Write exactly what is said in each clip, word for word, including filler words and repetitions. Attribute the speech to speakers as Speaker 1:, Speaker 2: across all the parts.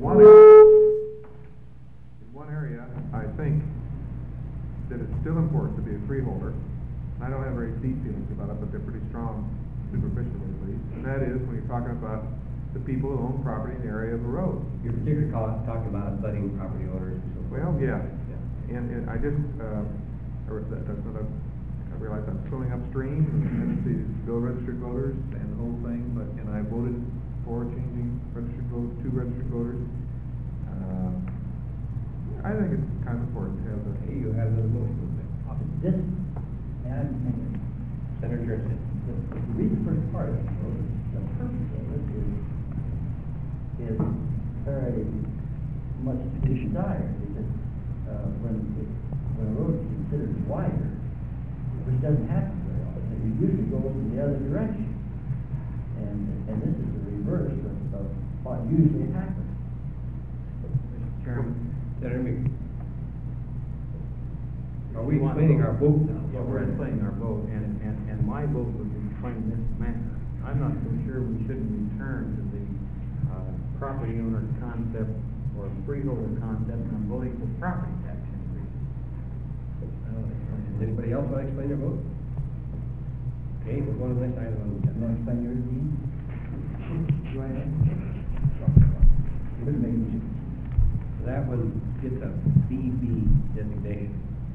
Speaker 1: one area, in one area, I think that it's still important to be a freeholder. I don't have very deep feelings about it, but they're pretty strong, superficially at least. And that is when you're talking about the people who own property in the area of a road.
Speaker 2: You're particularly call, talking about abutting property owners and so forth.
Speaker 1: Well, yeah.
Speaker 2: Yeah.
Speaker 1: And, and I just, uh, I re- that- that's not a, I realize I'm swimming upstream and the tendency to bill registered voters and the whole thing, but, and I voted for changing registered vote to registered voters. Uh, I think it's kind of important to have the.
Speaker 2: Okay, you have another motion.
Speaker 3: This, and I'm thinking,
Speaker 2: Senator Johnson.
Speaker 3: the, the reason for the part of it, the purpose of it is, is very much desired, because, uh, when it, when a road is considered wider, which doesn't happen very often, it usually goes in the other direction. And, and this is the reverse of, of what usually happens.
Speaker 4: Mister Chairman.
Speaker 2: Senator Meeks. Are we
Speaker 4: you want
Speaker 2: explaining
Speaker 4: to-
Speaker 2: our vote now?
Speaker 4: Yeah, we're explaining our vote, and, and, and my vote would be explained in this manner. I'm not so sure we shouldn't return to the, uh, property owner concept or freeholder concept, and I'm voting for property tax increase.
Speaker 2: Does anybody else want to explain their vote? Okay, we're going to the next item on the
Speaker 3: You want to
Speaker 2: agenda.
Speaker 3: explain yours, Dean? Go ahead. Good making.
Speaker 2: That one gets a B B designation.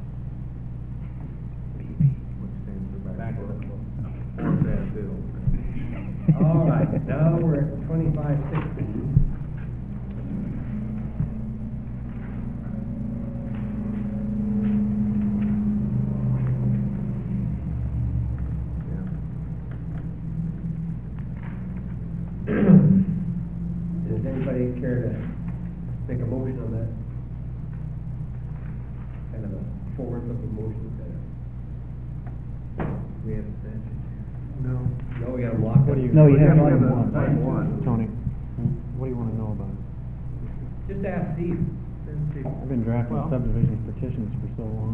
Speaker 2: B B.
Speaker 1: Which stands for
Speaker 4: Back
Speaker 1: back
Speaker 4: to
Speaker 1: for
Speaker 4: the vote.
Speaker 1: four bad bills.
Speaker 2: All right, now we're at twenty-five sixteen. Does anybody care to make a motion on that? Kind of a forward-looking motion, kind of.
Speaker 4: We have a statute here.
Speaker 1: No.
Speaker 2: No, we got them locked up.
Speaker 5: What do you-
Speaker 3: No, you have
Speaker 1: We
Speaker 3: item
Speaker 1: the-
Speaker 3: one.
Speaker 1: Item one.
Speaker 5: Tony, what do you wanna know about it?
Speaker 2: Just ask Steve.
Speaker 5: I've been drafting
Speaker 4: Well-
Speaker 5: subdivision petitions for so long.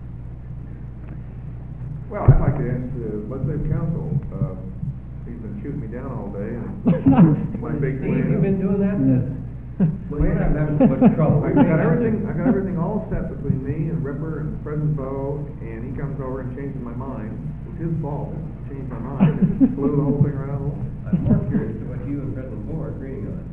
Speaker 1: Well, I'd like to ask the legislative council, uh, he's been shooting me down all day, and my big
Speaker 2: Steve,
Speaker 1: plan.
Speaker 2: you've been doing that?
Speaker 5: Yeah.
Speaker 2: Well, you're not having so much trouble.
Speaker 1: I've got everything, I've got everything all set between me and Ripper and President Bo, and he comes over and changes my mind. It's his fault, changed my mind, and blew the whole thing around the wall.
Speaker 2: I'm more curious to what you and President Moore are agreeing on.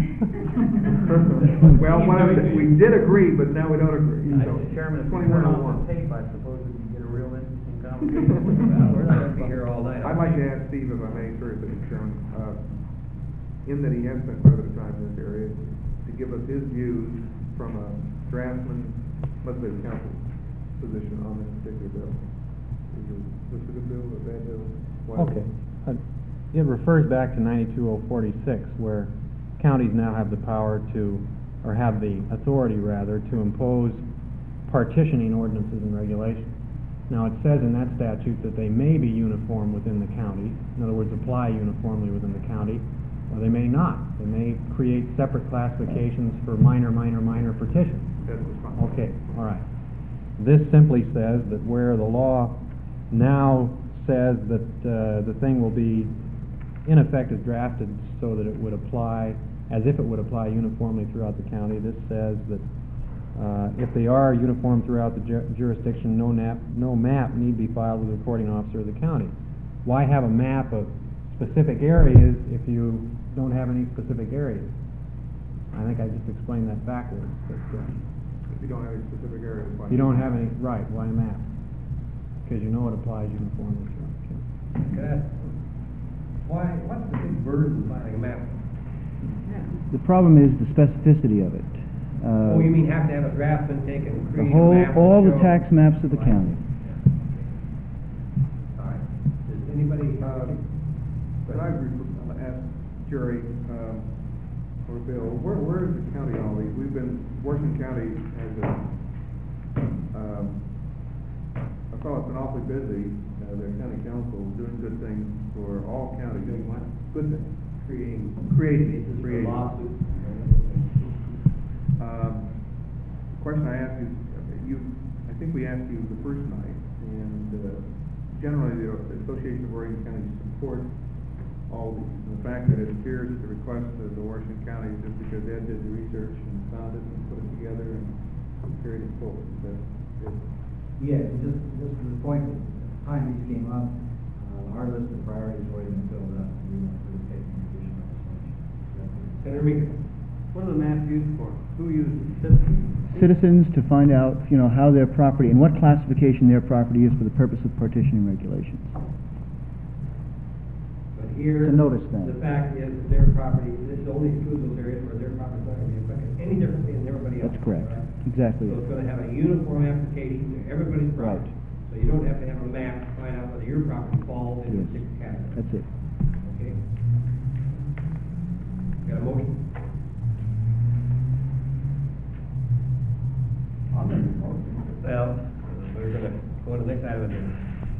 Speaker 1: Well, what I said, we did agree, but now we don't agree, so.
Speaker 4: Mister Chairman, if we
Speaker 1: Twenty-one
Speaker 4: turn
Speaker 1: oh
Speaker 4: off
Speaker 1: one.
Speaker 4: the tape, I suppose we can get a real interesting
Speaker 2: Well,
Speaker 4: conversation.
Speaker 2: we're not gonna be here all night.
Speaker 1: I'd like to ask Steve, if I may, sir, Mister Chairman, uh, in that he has spent quite a bit of time in this area, to give us his views from a draftsman, legislative council position on this particular bill. Is this- this a good bill, a bad bill? Why-
Speaker 5: Okay. Uh, It refers back to ninety-two oh forty-six, where counties now have the power to, or have the authority rather, to impose partitioning ordinances and regulations. Now, it says in that statute that they may be uniform within the county, in other words, apply uniformly within the county, or they may not. They may create separate classifications for minor, minor, minor partitions.
Speaker 1: That was fine.
Speaker 5: Okay, all right. This simply says that where the law now says that uh, the thing will be, in effect, is drafted so that it would apply, as if it would apply uniformly throughout the county, this says that uh, if they are uniform throughout the ju- jurisdiction, no nap, no map need be filed with the recording officer of the county. Why have a map of specific areas if you don't have any specific areas? I think I just explained that backwards, but uh,
Speaker 1: If you don't have any specific areas. why-
Speaker 5: if you don't have any, right, why a map? Because you know it applies uniformly throughout the county.
Speaker 2: Could I ask, why, what's the big burden of filing a map?
Speaker 6: The problem is the specificity of it. Uh,
Speaker 2: Oh, you mean have to have a draftsman take and
Speaker 6: The
Speaker 2: create a
Speaker 6: whole,
Speaker 2: map? to
Speaker 6: all the
Speaker 2: show-
Speaker 6: tax maps of the
Speaker 2: Right.
Speaker 6: county.
Speaker 2: All right. Does anybody,
Speaker 1: Uh, But I agree, I'm gonna ask Jerry, um, or Bill, where, where is the county all these? We've been, Washington County has a, um, I thought it's been awfully busy, uh, their county council doing good things for all counties.
Speaker 2: Doing what?
Speaker 1: Good things.
Speaker 2: creating
Speaker 1: Creating,
Speaker 2: basis for
Speaker 1: creating.
Speaker 2: lawsuits?
Speaker 1: Um, question I asked you, you, I think we asked you the first night, and, uh, generally the Association of Oregon Counties supports all these. And the fact that it appears at the request of the Washington County is just because Ed did the research and found it and put it together and carried it forward. But it,
Speaker 2: Yeah, just, just to the point, that at the time these came up, uh, our list of priorities already been filled up. We weren't really taking additional legislation. Senator Meeker.
Speaker 4: What are the maps used for? Who uses it? Citizens?
Speaker 6: Citizens to find out, you know, how their property, and what classification their property is for the purpose of partitioning regulations.
Speaker 2: But here,
Speaker 6: To notice that.
Speaker 2: the fact is that their property, this only includes those areas where their property is not going to be affected any differently than everybody else.
Speaker 6: That's correct.
Speaker 2: right?
Speaker 6: Exactly.
Speaker 2: So it's going to have a uniform application to everybody's
Speaker 6: Right.
Speaker 2: property. So you don't have to have a map to find out whether your property falls into
Speaker 6: Yes.
Speaker 2: six categories.
Speaker 6: That's it.
Speaker 2: Okay? Got a motion?
Speaker 3: I'll make a motion.
Speaker 2: Well, we're gonna go to the next item then.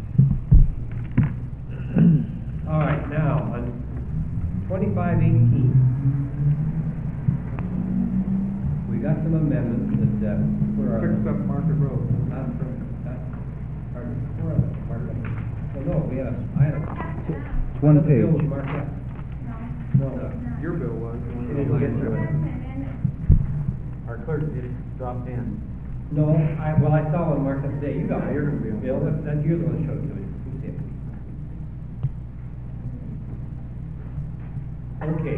Speaker 2: All right, now, on twenty-five eighteen, we got some amendments that, uh, where are
Speaker 1: fixed
Speaker 2: they?
Speaker 1: up Market Road.
Speaker 2: Not from, not, pardon, where are they? Mark them. Well, no, we had a, I had a.
Speaker 6: It's one
Speaker 2: I thought the bill
Speaker 6: page.
Speaker 2: was marked up.
Speaker 4: No.
Speaker 1: Your bill was. the one
Speaker 2: It
Speaker 1: that
Speaker 2: didn't
Speaker 1: was-
Speaker 2: get through it.
Speaker 4: Our clerk did dropped in.
Speaker 2: No, I, well, I saw one marked up today, you got
Speaker 1: Yeah,
Speaker 2: it.
Speaker 1: you're gonna be on.
Speaker 2: Bill, that, that, you're the one that showed it to me, you see it. Okay.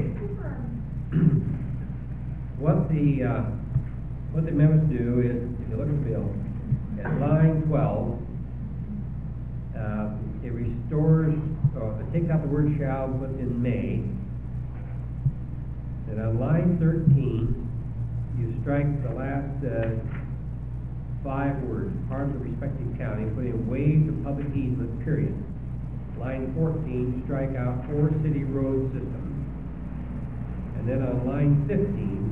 Speaker 2: What the, uh, what the amendments do is, if you look at the bill, at line twelve, uh, it restores, or it takes out the word shall, puts in may. And on line thirteen, you strike the last, uh, five words, part of the respective county, put in waived to public easement, period. Line fourteen, strike out or city road system. And then on line fifteen,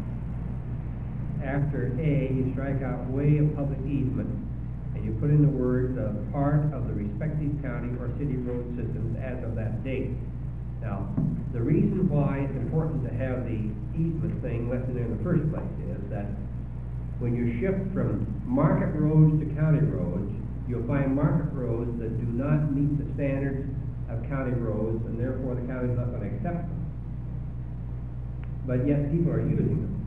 Speaker 2: after A, you strike out way of public easement, and you put in the words, uh, part of the respective county or city road systems as of that date. Now, the reason why it's important to have the easement thing left in there in the first place is that when you shift from market roads to county roads, you'll find market roads that do not meet the standards of county roads, and therefore the county's not gonna accept them. But yet people are using them.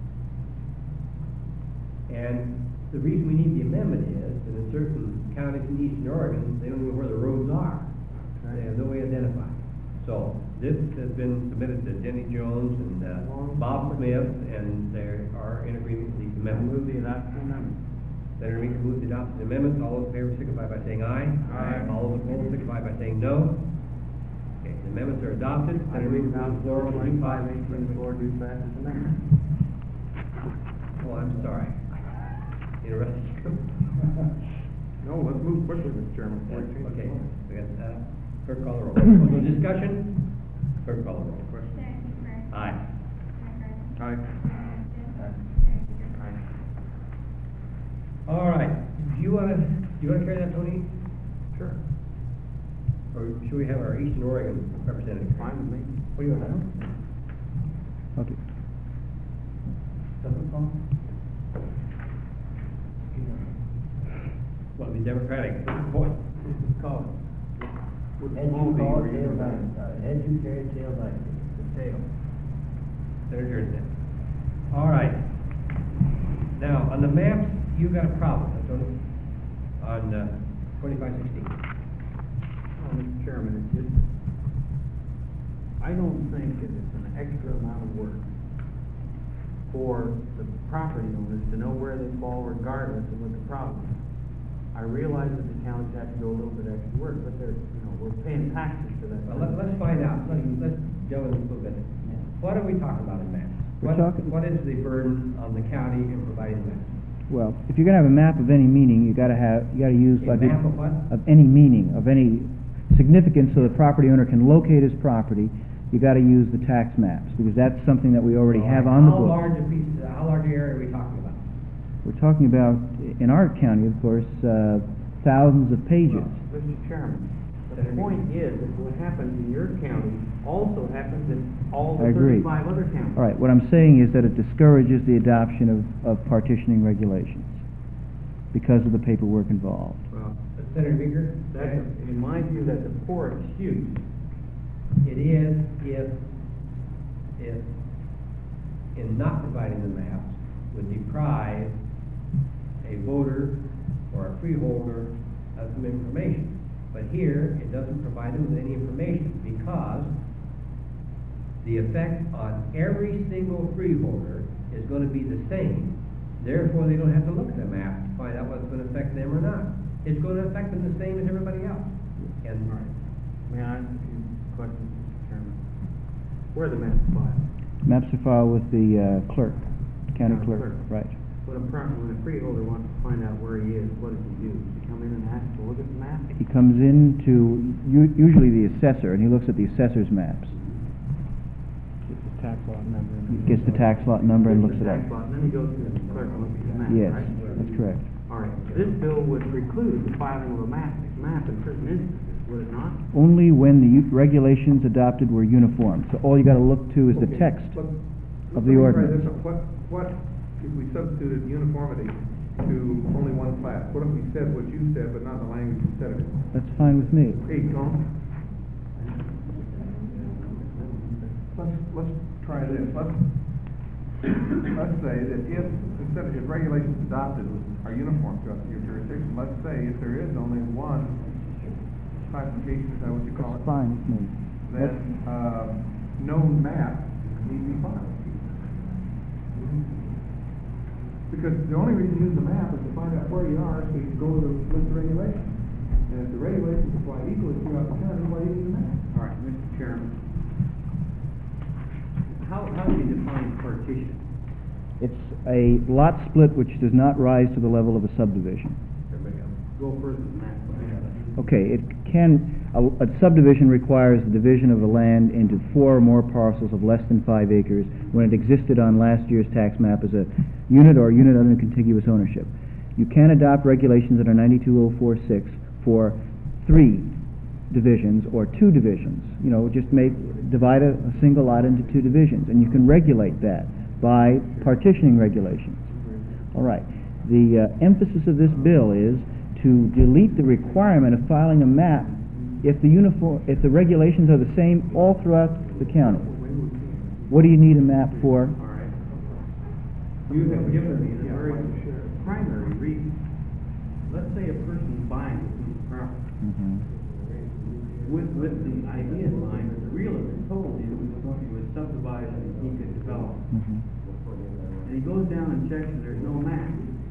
Speaker 2: And the reason we need the amendment is that in certain counties in eastern Oregon, they don't know where the roads are. They have no way to identify. So this has been submitted to Denny Jones and uh, Bob Smith, and they are in agreement with these amendments.
Speaker 4: Move the adoption amendment.
Speaker 2: Senator Meeker moves the adoption amendments. All those in favor signify by saying aye.
Speaker 4: Aye.
Speaker 2: All those opposed signify by saying no. Okay, the amendments are adopted.
Speaker 4: I
Speaker 2: Senator
Speaker 4: move
Speaker 2: Meeker
Speaker 4: now
Speaker 2: moves the floor to
Speaker 4: twenty-five
Speaker 2: do
Speaker 4: eighteen, the floor do pass as amendment.
Speaker 2: Oh, I'm sorry. Interrupted you.
Speaker 1: No, let's move quickly, Mister Chairman. before we change the
Speaker 2: Okay,
Speaker 1: law.
Speaker 2: we got, uh, clerk call the roll. No discussion? Clerk call the roll.
Speaker 1: Question.
Speaker 2: Aye.
Speaker 1: Aye.
Speaker 2: All right, do you wanna, do you wanna carry that, Tony?
Speaker 1: Sure.
Speaker 2: Or should we have our Eastern Oregon representative?
Speaker 4: Fine with me.
Speaker 2: What do you want?
Speaker 6: Okay.
Speaker 2: Doesn't call? Well, the Democratic, boy, call it.
Speaker 3: Head you call, tail down, uh, head you carry, tail down.
Speaker 2: Tail. Senator Jordan. All right. Now, on the maps, you got a problem, don't you? On, uh, twenty-five sixteen.
Speaker 4: Well, Mister Chairman, it's just, I don't think that it's an extra amount of work for the property owners to know where they fall regardless of what the problem is. I realize that the counties have to go a little bit extra work, but they're, you know, we're paying taxes for that.
Speaker 2: Well, let, let's find out, let's, let's delve in a little bit. What are we talking about in maps?
Speaker 6: We're
Speaker 2: What-
Speaker 6: talking-
Speaker 2: What is the burden on the county in providing maps?
Speaker 6: Well, if you're gonna have a map of any meaning, you gotta have, you gotta use
Speaker 2: A
Speaker 6: like. a-
Speaker 2: map of what?
Speaker 6: Of any meaning, of any significance, so the property owner can locate his property, you gotta use the tax maps, because that's something that we already have on the
Speaker 2: How
Speaker 6: books.
Speaker 2: large a piece, how large an area are we talking about?
Speaker 6: We're talking about, in our county, of course, uh, thousands of pages.
Speaker 4: Well, Mister Chairman, the point is that what happens in your county also happens in all
Speaker 6: I
Speaker 4: the
Speaker 6: agree.
Speaker 4: thirty-five other counties.
Speaker 6: All right, what I'm saying is that it discourages the adoption of, of partitioning regulations because of the paperwork involved.
Speaker 4: Well,
Speaker 2: Senator Meeker?
Speaker 4: that's, in my view, that's a poor excuse
Speaker 2: It is if, if, in not providing the maps, would deprive a voter or a freeholder of some information. But here, it doesn't provide them with any information, because the effect on every single freeholder is gonna be the same. Therefore, they don't have to look at the map to find out what's gonna affect them or not. It's gonna affect them the same as everybody else. And
Speaker 4: May I ask you a question, Mister Chairman? Where are the maps filed?
Speaker 6: Maps are filed with the uh, clerk, county
Speaker 4: County
Speaker 6: clerk,
Speaker 4: clerk.
Speaker 6: right.
Speaker 4: When a pro- when a freeholder wants to find out where he is, what does he do? Does he come in and ask to look at the map?
Speaker 6: He comes in to, u- usually the assessor, and he looks at the assessor's maps.
Speaker 5: Gets the tax lot number. and
Speaker 6: He
Speaker 5: then-
Speaker 6: Gets the tax lot number and looks
Speaker 4: Gets
Speaker 6: it
Speaker 4: the
Speaker 6: up.
Speaker 4: tax lot, and then he goes to the clerk and looks at the map,
Speaker 6: Yes,
Speaker 4: right?
Speaker 6: that's correct.
Speaker 4: All right, this bill would preclude the filing of a map, map in certain instances, would it not?
Speaker 6: Only when the u- regulations adopted were uniform. So all you gotta look to is the
Speaker 1: Okay,
Speaker 6: text
Speaker 1: let-
Speaker 6: of
Speaker 1: let
Speaker 6: the
Speaker 1: me try
Speaker 6: ordinance.
Speaker 1: this. What, what, if we substituted uniformity to only one class? What if we said what you said, but not the language you said it in?
Speaker 6: That's fine with me.
Speaker 1: Hey, Tom? Let's, let's try this. Let's, let's say that if, instead of, if regulations adopted are uniform throughout your jurisdiction, let's say if there is only one classification, is that what you call it?
Speaker 6: That's fine with me.
Speaker 1: Then, uh, no map need to be filed. Because the only reason you use the map is to find out where you are, so you can go to the list of regulations. And if the regulations apply equally throughout the county, why do you need a map?
Speaker 4: All right, Mister Chairman. How, how do you define partition?
Speaker 6: It's a lot split which does not rise to the level of a subdivision.
Speaker 4: Everybody else, go further than that.
Speaker 6: Okay, it can, a, a subdivision requires the division of the land into four or more parcels of less than five acres when it existed on last year's tax map as a unit or unit under contiguous ownership. You can adopt regulations under ninety-two oh four six for three divisions or two divisions. You know, just make, divide a, a single lot into two divisions, and you can regulate that by partitioning regulations. All right. The uh, emphasis of this bill is to delete the requirement of filing a map if the uniform, if the regulations are the same all throughout the county. What do you need a map for?
Speaker 4: All right. You have given me the very primary reason. Let's say a person's buying a piece of property
Speaker 6: Mhm.
Speaker 4: with, with the idea in mind that the realtor told him he was subdivided and he could develop.
Speaker 6: Mhm.
Speaker 4: And he goes down and checks and there's no map.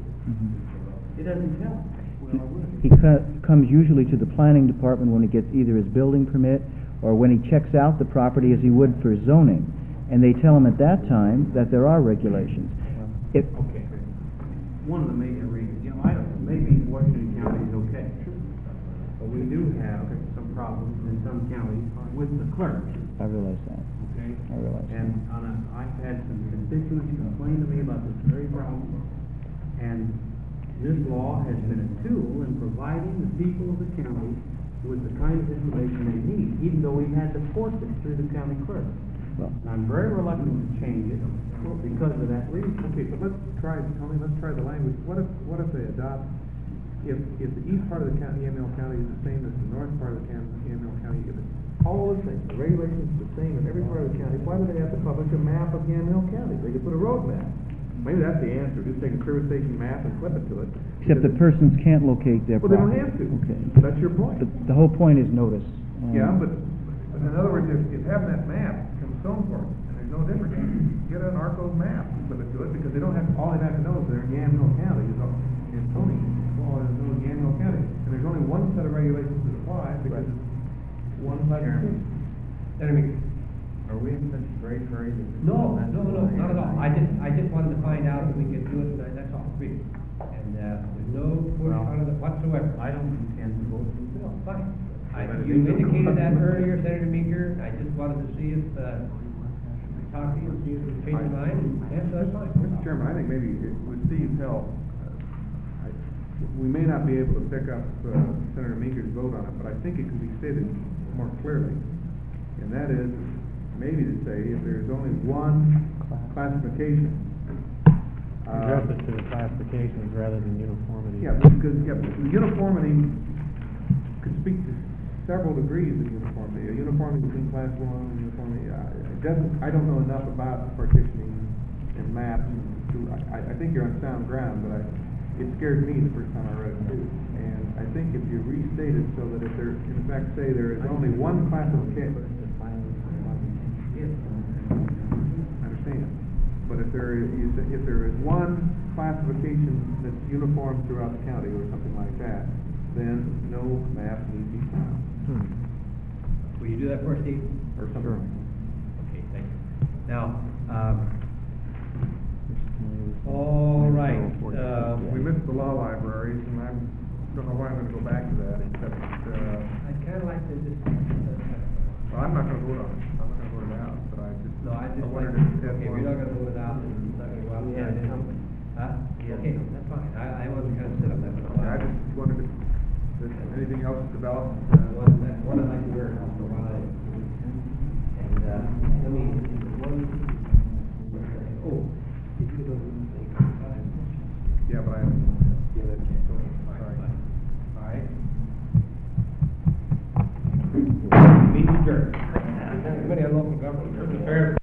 Speaker 6: Mhm.
Speaker 4: It doesn't tell. Well, I would.
Speaker 6: He co- comes usually to the planning department when he gets either his building permit or when he checks out the property as he would for zoning. And they tell him at that time that there are regulations. If,
Speaker 4: Okay. One of the major reasons, you know, I don't know, maybe Washington County is okay. But we do have some problems in some counties with the clerk,
Speaker 6: I realize that,
Speaker 4: okay?
Speaker 6: I realize that.
Speaker 4: And on a, I've had some constituents complain to me about this very problem. And this law has been a tool in providing the people of the county with the kind of information they need, even though we've had to force it through the county clerk.
Speaker 6: Well,
Speaker 4: And I'm very reluctant to change it because of that reason.
Speaker 1: Okay, but let's try, Tony, let's try the language. What if, what if they adopt, if, if the east part of the county, Yamhill County, is the same as the north part of the county, Yamhill County, if it's all the same, the regulations are the same in every part of the county, why do they have to publish a map of Yamhill County? They could put a road map. Maybe that's the answer, just take a service station map and flip it to it.
Speaker 6: except the persons can't locate their
Speaker 1: Well, they
Speaker 6: property.
Speaker 1: don't have to.
Speaker 6: Okay.
Speaker 1: That's your point.
Speaker 6: The, the whole point is notice. Um,
Speaker 1: Yeah, but, but in other words, if, if having that map comes Stoneport, and there's no difference, get an Arco's map, and flip it to it, because they don't have, all they have to know is they're in Yamhill County, is all, in Tony, all they know is Yamhill County, and there's only one set of regulations that apply, because it's one classification.
Speaker 2: Anyway,
Speaker 4: Are we in such a great hurry? that this
Speaker 2: no,
Speaker 4: is
Speaker 2: no, no, not at all. I just, I just wanted to find out if we could do it tonight, that's all, really. And, uh, there's no push
Speaker 4: Well,
Speaker 2: out of it whatsoever.
Speaker 4: I don't intend to vote for the bill.
Speaker 2: Fine. I,
Speaker 1: But it
Speaker 2: you
Speaker 1: is-
Speaker 2: indicated that earlier, Senator Meeker, I just wanted to see if, uh, talk to you and see if you change your mind, and, yeah, so that's fine.
Speaker 1: Mister Chairman, I think maybe it- with Steve's help, uh, I- we may not be able to pick up uh, Senator Meeker's vote on it, but I think it can be stated more clearly. And that is, maybe to say, if there's only one classification. uh,
Speaker 5: Address it to the classifications rather than uniformity.
Speaker 1: Yeah, because, yeah, the uniformity could speak to several degrees of uniformity. A uniformity between class one and uniformity, uh, it doesn't, I don't know enough about partitioning and maps to, I, I think you're on sound ground, but I, it scared me the first time I read it too. And I think if you restate it so that if there, in fact, say there is only one classification, I understand, but if there is, you say- if there is one classification that's uniform throughout the county or something like that, then no map need be found,
Speaker 5: Hmm.
Speaker 2: Will you do that for us, Steve?
Speaker 1: or something
Speaker 5: Sure.
Speaker 1: like that.
Speaker 2: Okay, thank you. Now, um, all right, uh,
Speaker 1: We missed the law libraries, and I don't know why I'm gonna go back to that, except, uh,
Speaker 2: I'd kinda like to just, uh,
Speaker 1: well, I'm not gonna vote on it, I'm not gonna vote it out, but I just,
Speaker 2: no, I just like,
Speaker 1: wondered
Speaker 2: okay,
Speaker 1: if
Speaker 2: if
Speaker 1: that
Speaker 2: you're not
Speaker 1: was-
Speaker 2: gonna vote it out, then it's not gonna go out.
Speaker 4: Yeah,
Speaker 2: Yeah,
Speaker 4: something.
Speaker 2: Huh?
Speaker 4: Yeah,
Speaker 2: Okay,
Speaker 4: something.
Speaker 2: that's fine, I, I wasn't gonna sit on that for a
Speaker 1: Okay,
Speaker 2: while.
Speaker 1: I just wondered if, if anything else developed,
Speaker 2: One,
Speaker 1: uh,
Speaker 2: that, one I'd like to wear for a while. And, uh, let me, one, oh, did you go?
Speaker 1: yeah, but I haven't.
Speaker 2: Yeah, that's it.
Speaker 1: Sorry.
Speaker 2: All right. Meeting adjourned. Committee on Local Government, Affairs.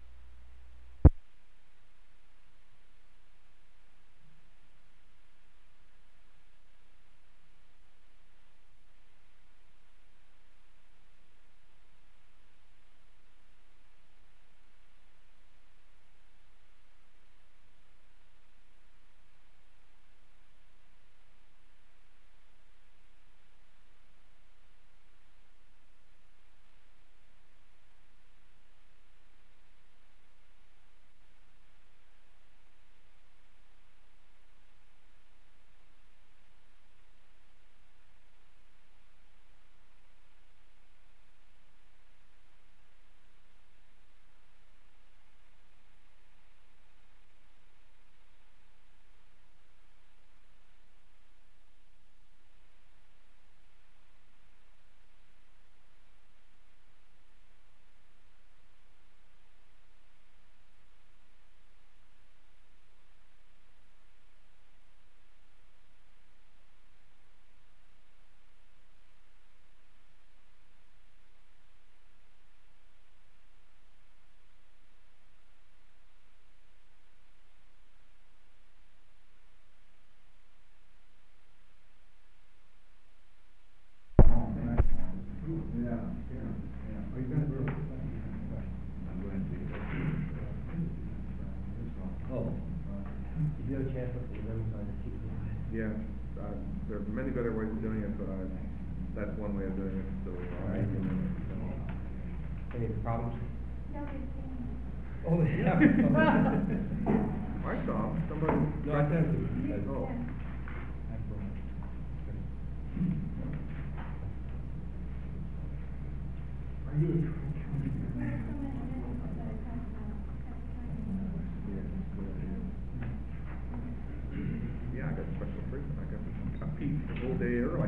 Speaker 2: Oh, did you have a chance to look at the numbers on the T V?
Speaker 1: Yeah, uh, there are many better ways of doing it, but I, that's one way of doing it, so.
Speaker 2: All right. Any problems?
Speaker 7: No, it's,
Speaker 2: Oh, yeah.
Speaker 1: I saw, somebody.
Speaker 2: No, I sent it.
Speaker 1: Oh.
Speaker 3: Are you?
Speaker 1: Yeah, I got special treatment, I got, got peach the whole day early.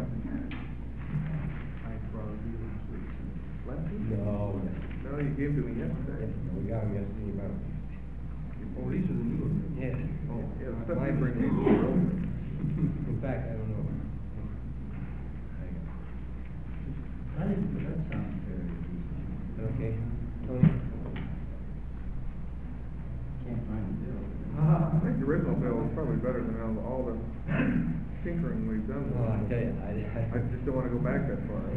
Speaker 1: Lefty?
Speaker 2: No.
Speaker 1: No, you gave to me yesterday.
Speaker 2: Yes, we got them yesterday, about.
Speaker 1: Oh, these are the new ones.
Speaker 2: Yes.
Speaker 1: Oh, yeah,
Speaker 2: My-
Speaker 1: especially
Speaker 2: mine
Speaker 1: for
Speaker 2: was-
Speaker 1: people who are older.
Speaker 2: In fact, I don't know.
Speaker 3: I didn't, that sounds very decent.
Speaker 2: Okay, Tony?
Speaker 3: Can't find the bill.
Speaker 1: I think the original bill is probably better than all, all the tinkering we've done.
Speaker 2: Well, I tell you, I,
Speaker 1: I just don't wanna go back that far.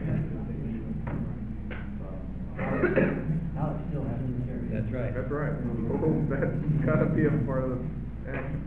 Speaker 3: Now it still has to be carried.
Speaker 2: That's right.
Speaker 1: That's right. Oh, that's gotta be a part of the action.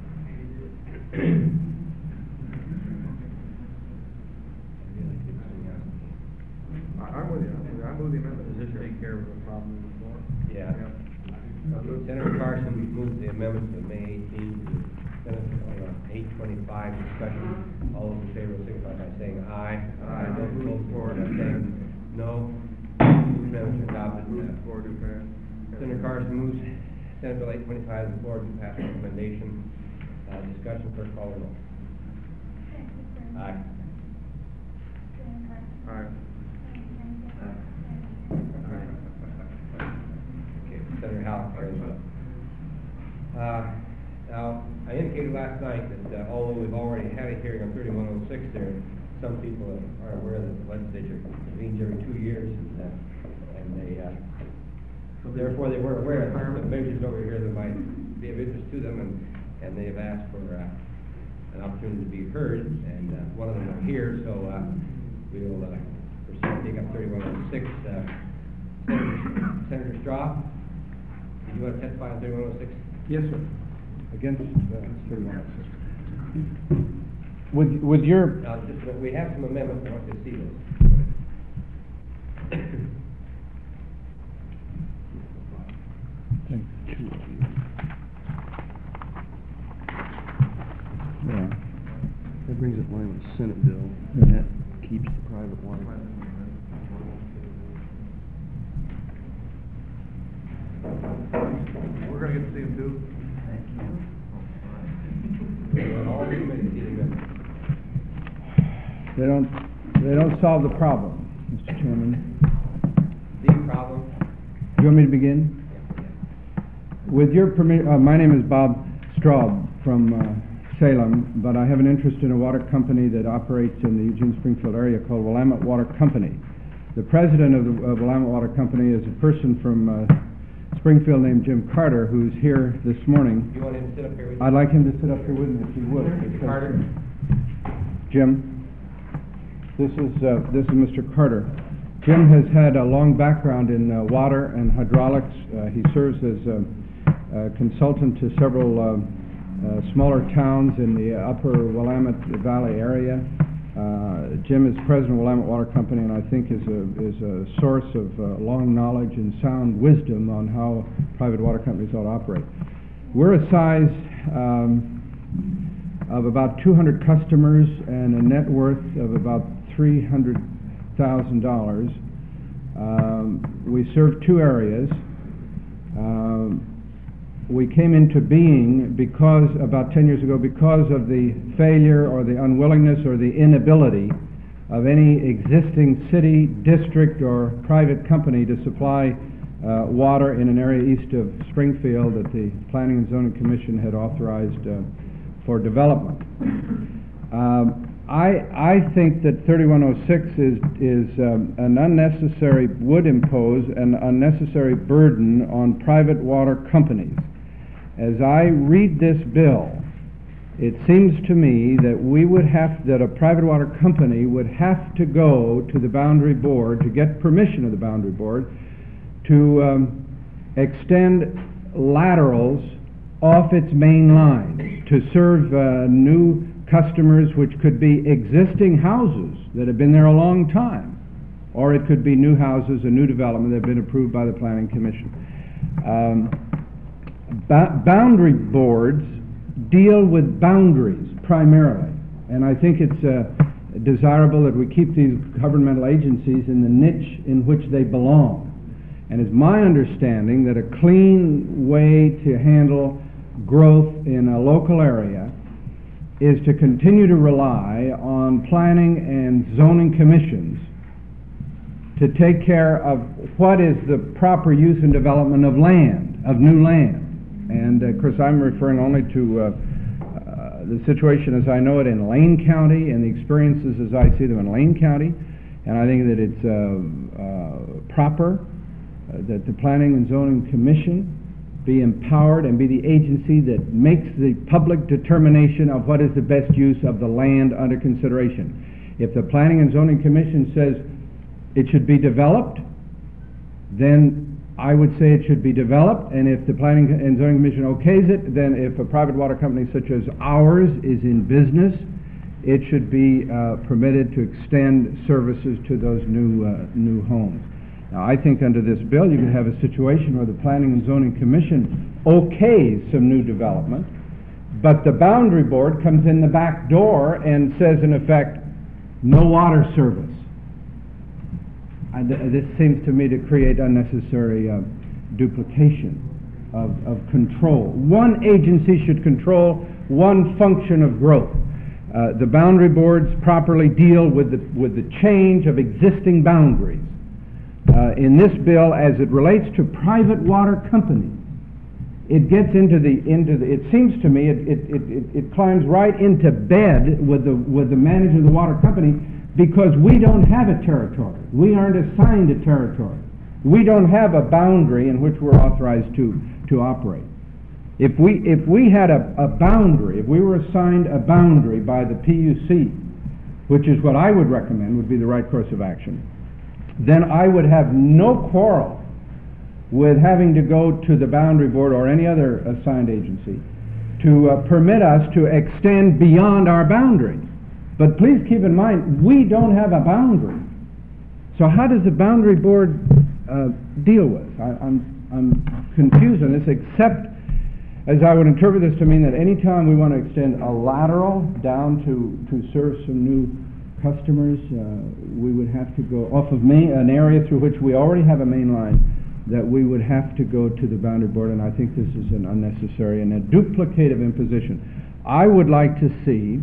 Speaker 1: I, I'm with you, I'm with you, I'm with the amendment.
Speaker 4: Does this take care of the problem before?
Speaker 2: Yeah. Okay, Senator Carson moved the amendment to May eighteenth, to Senate, uh, eight twenty-five discussion. All those in favor will signify by saying aye.
Speaker 1: Aye.
Speaker 2: Those opposed, or saying no. Amendment adopted.
Speaker 1: Move
Speaker 2: Uh,
Speaker 1: forward to pass.
Speaker 2: Senator Carson moves Senate Bill eight twenty-five to the floor to pass recommendation. Uh, discussion, clerk call the roll. Aye.
Speaker 1: Aye.
Speaker 2: Okay, Senator Halleck carries the vote. Uh, now, I indicated last night that, uh, although we've already had a hearing on thirty-one oh six there, some people are aware that the legislature convenes every two years, and, uh, and they, uh, therefore they weren't aware of the measures over here that might be of interest to them, and, and they've asked for, uh, an opportunity to be heard, and, uh, one of them are here, so, uh, we'll, uh, proceed to take up thirty-one oh six, uh, Senator, Senator Straw, did you want to testify on thirty-one oh six?
Speaker 1: Yes, sir. Against, uh, thirty-one oh six. With, with your,
Speaker 2: Now, just, uh, we have some amendments, I want you to see those.
Speaker 1: Thank two of you.
Speaker 6: Yeah.
Speaker 1: That brings it in line with the Senate bill, and that keeps the private water. We're gonna get to see him too.
Speaker 2: All the committee seating members.
Speaker 1: They don't, they don't solve the problem, Mister Chairman.
Speaker 2: The problem?
Speaker 1: Do you want me to begin? With your permission, uh, my name is Bob Straub from, uh, Salem, but I have an interest in a water company that operates in the Eugene Springfield area called Willamette Water Company. The president of the uh, Willamette Water Company is a person from, uh, Springfield named Jim Carter, who's here this morning.
Speaker 2: You want him to sit up here with you?
Speaker 1: I'd like him to sit up here with me if he would.
Speaker 2: Mister Carter?
Speaker 1: Jim, this is, uh, this is Mister Carter. Jim has had a long background in uh, water and hydraulics. Uh, he serves as a, a consultant to several uh, uh, smaller towns in the upper Willamette Valley area. Uh, Jim is president of Willamette Water Company, and I think is a, is a source of uh, long knowledge and sound wisdom on how private water companies ought to operate. We're a size um, of about two hundred customers and a net worth of about three hundred thousand dollars. Um, we serve two areas. Um, we came into being because, about ten years ago, because of the failure or the unwillingness or the inability of any existing city, district, or private company to supply uh, water in an area east of Springfield that the Planning and Zoning Commission had authorized uh, for development. Um, I, I think that thirty-one oh six is, is um, an unnecessary, would impose an unnecessary burden on private water companies. As I read this bill, it seems to me that we would have, that a private water company would have to go to the Boundary Board to get permission of the Boundary Board to um, extend laterals off its main line to serve uh, new customers, which could be existing houses that have been there a long time, or it could be new houses, a new development that have been approved by the Planning Commission. Um, ba boundary boards deal with boundaries primarily, and I think it's uh, desirable that we keep these governmental agencies in the niche in which they belong. And it's my understanding that a clean way to handle growth in a local area is to continue to rely on planning and zoning commissions to take care of what is the proper use and development of land, of new land. And uh, of course I'm referring only to uh, uh, the situation as I know it in Lane County and the experiences as I see them in Lane County. And I think that it's uh, uh, proper uh, that the Planning and Zoning Commission be empowered and be the agency that makes the public determination of what is the best use of the land under consideration. If the Planning and Zoning Commission says it should be developed, then I would say it should be developed, and if the Planning and Zoning Commission okays it, then if a private water company such as ours is in business, it should be uh, permitted to extend services to those new, uh, new homes. Now, I think under this bill you could have a situation where the Planning and Zoning Commission okays some new development, but the Boundary Board comes in the back door and says, in effect, no water service. I, th this seems to me to create unnecessary uh, duplication of, of control. One agency should control one function of growth. Uh, the Boundary Boards properly deal with the, with the change of existing boundaries. Uh, in this bill, as it relates to private water companies, it gets into the, into the, it seems to me, it, it, it, it- it climbs right into bed with the, with the manager of the water company, because we don't have a territory. We aren't assigned a territory. We don't have a boundary in which we're authorized to, to operate. If we, if we had a, a boundary, if we were assigned a boundary by the P U C, which is what I would recommend would be the right course of action, then I would have no quarrel with having to go to the boundary board or any other assigned agency to uh, permit us to extend beyond our boundary. But please keep in mind, we don't have a boundary. So how does the boundary board uh, deal with? I, I'm, I'm confused on this, except as I would interpret this to mean that any time we want to extend a lateral down to, to serve some new customers, uh, we would have to go off of main, an area through which we already have a main line, that we would have to go to the boundary board, and I think this is an unnecessary and a duplicative imposition. I would like to see,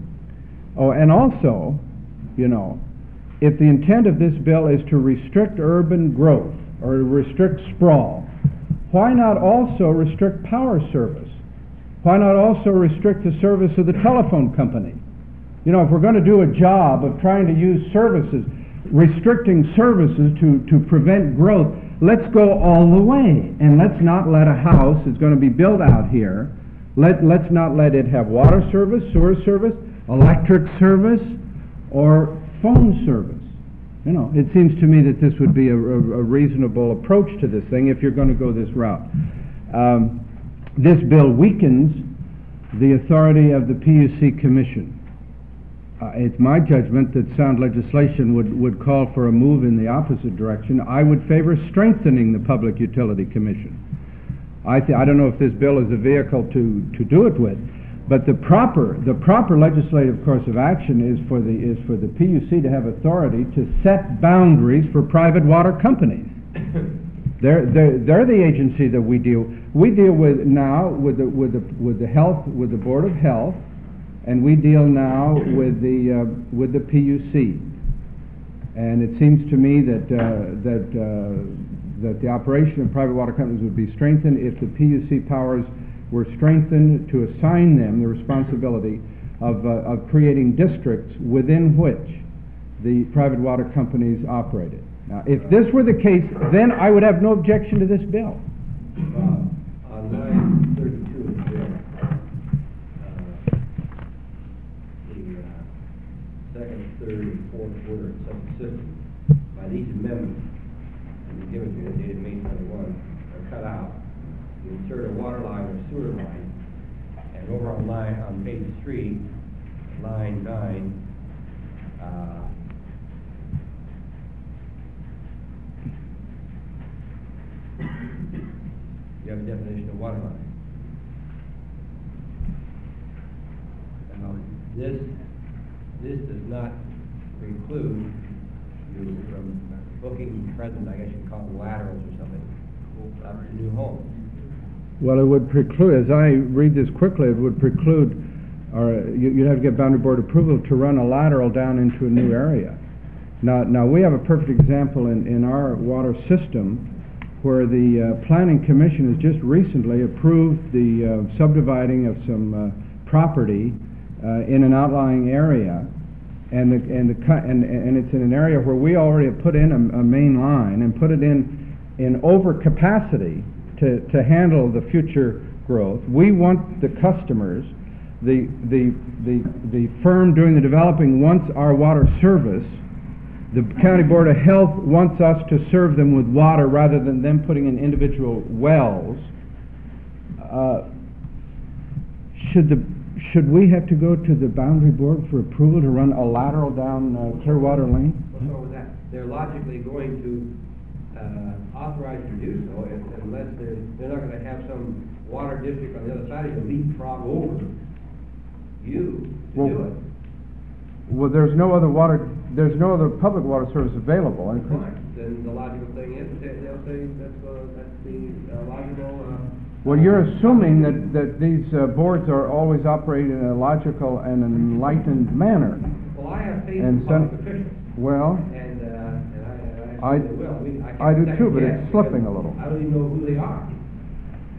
Speaker 1: oh, and also, you know, if the intent of this bill is to restrict urban growth or restrict sprawl, why not also restrict power service? Why not also restrict the service of the telephone company? You know, if we're going to do a job of trying to use services, restricting services to, to prevent growth, let's go all the way, and let's not let a house that's going to be built out here, let, let's not let it have water service, sewer service, electric service, or phone service. You know, it seems to me that this would be a, a, a reasonable approach to this thing if you're going to go this route. Um, this bill weakens the authority of the P U C Commission. Uh, it's my judgment that sound legislation would, would call for a move in the opposite direction. I would favor strengthening the Public Utility Commission. I, th I don't know if this bill is a vehicle to, to do it with, but the proper, the proper legislative course of action is for, the, is for the P U C to have authority to set boundaries for private water companies. They're, they're, they're the agency that we deal, we deal with now with the, with the, with the health, with the Board of Health, and we deal now with the, uh, with the P U C. And it seems to me that, uh, that, uh, that the operation of private water companies would be strengthened if the P U C powers were strengthened to assign them the responsibility of, uh, of creating districts within which the private water companies operated. Now, if this were the case, then I would have no objection to this bill.
Speaker 2: Uh, on line thirty-two of the bill, uh, the uh, second, third, and fourth order of such a system, by these amendments, and the given to you, dated May twenty-one, are cut out. You insert a water line or sewer line, and over on line, on page three, line nine, uh, you have a definition of water line. Now, this, this does not preclude you from booking present, I guess you call them laterals or something, up to new homes.
Speaker 1: Well, it would preclude, as I read this quickly, it would preclude, or you- you'd have to get boundary board approval to run a lateral down into a new area. Now, now we have a perfect example in, in our water system where the uh, Planning Commission has just recently approved the uh, subdividing of some uh, property uh, in an outlying area, and the, and, the, cu- and, and it's in an area where we already have put in a, a main line and put it in in overcapacity to, to handle the future growth. We want the customers, the, the, the, the firm doing the developing wants our water service. The County Board of Health wants us to serve them with water rather than them putting in individual wells. Uh, should the, should we have to go to the Boundary Board for approval to run a lateral down uh, Clearwater Lane?
Speaker 2: What's wrong with that? They're logically going to uh, authorize you to do so if, unless they're, they're not gonna have some water district on the other side of you leapfrog over you to
Speaker 1: Well,
Speaker 2: do it.
Speaker 1: Well, there's no other water, there's no other public water service available. And
Speaker 2: Fine, then the logical thing is, that they'll say that's, uh, that's the uh, logical, uh.
Speaker 1: Well, you're assuming that, that these uh, boards are always operating in a logical and enlightened manner.
Speaker 2: Well, I have faith
Speaker 1: And
Speaker 2: in
Speaker 1: some-
Speaker 2: public officials,
Speaker 1: well,
Speaker 2: and, uh, and I, and I
Speaker 1: I-
Speaker 2: assume they will. We-
Speaker 1: I
Speaker 2: can't
Speaker 1: do too,
Speaker 2: second
Speaker 1: but
Speaker 2: guess
Speaker 1: it's slipping
Speaker 2: because
Speaker 1: a little.
Speaker 2: I don't even know who they are.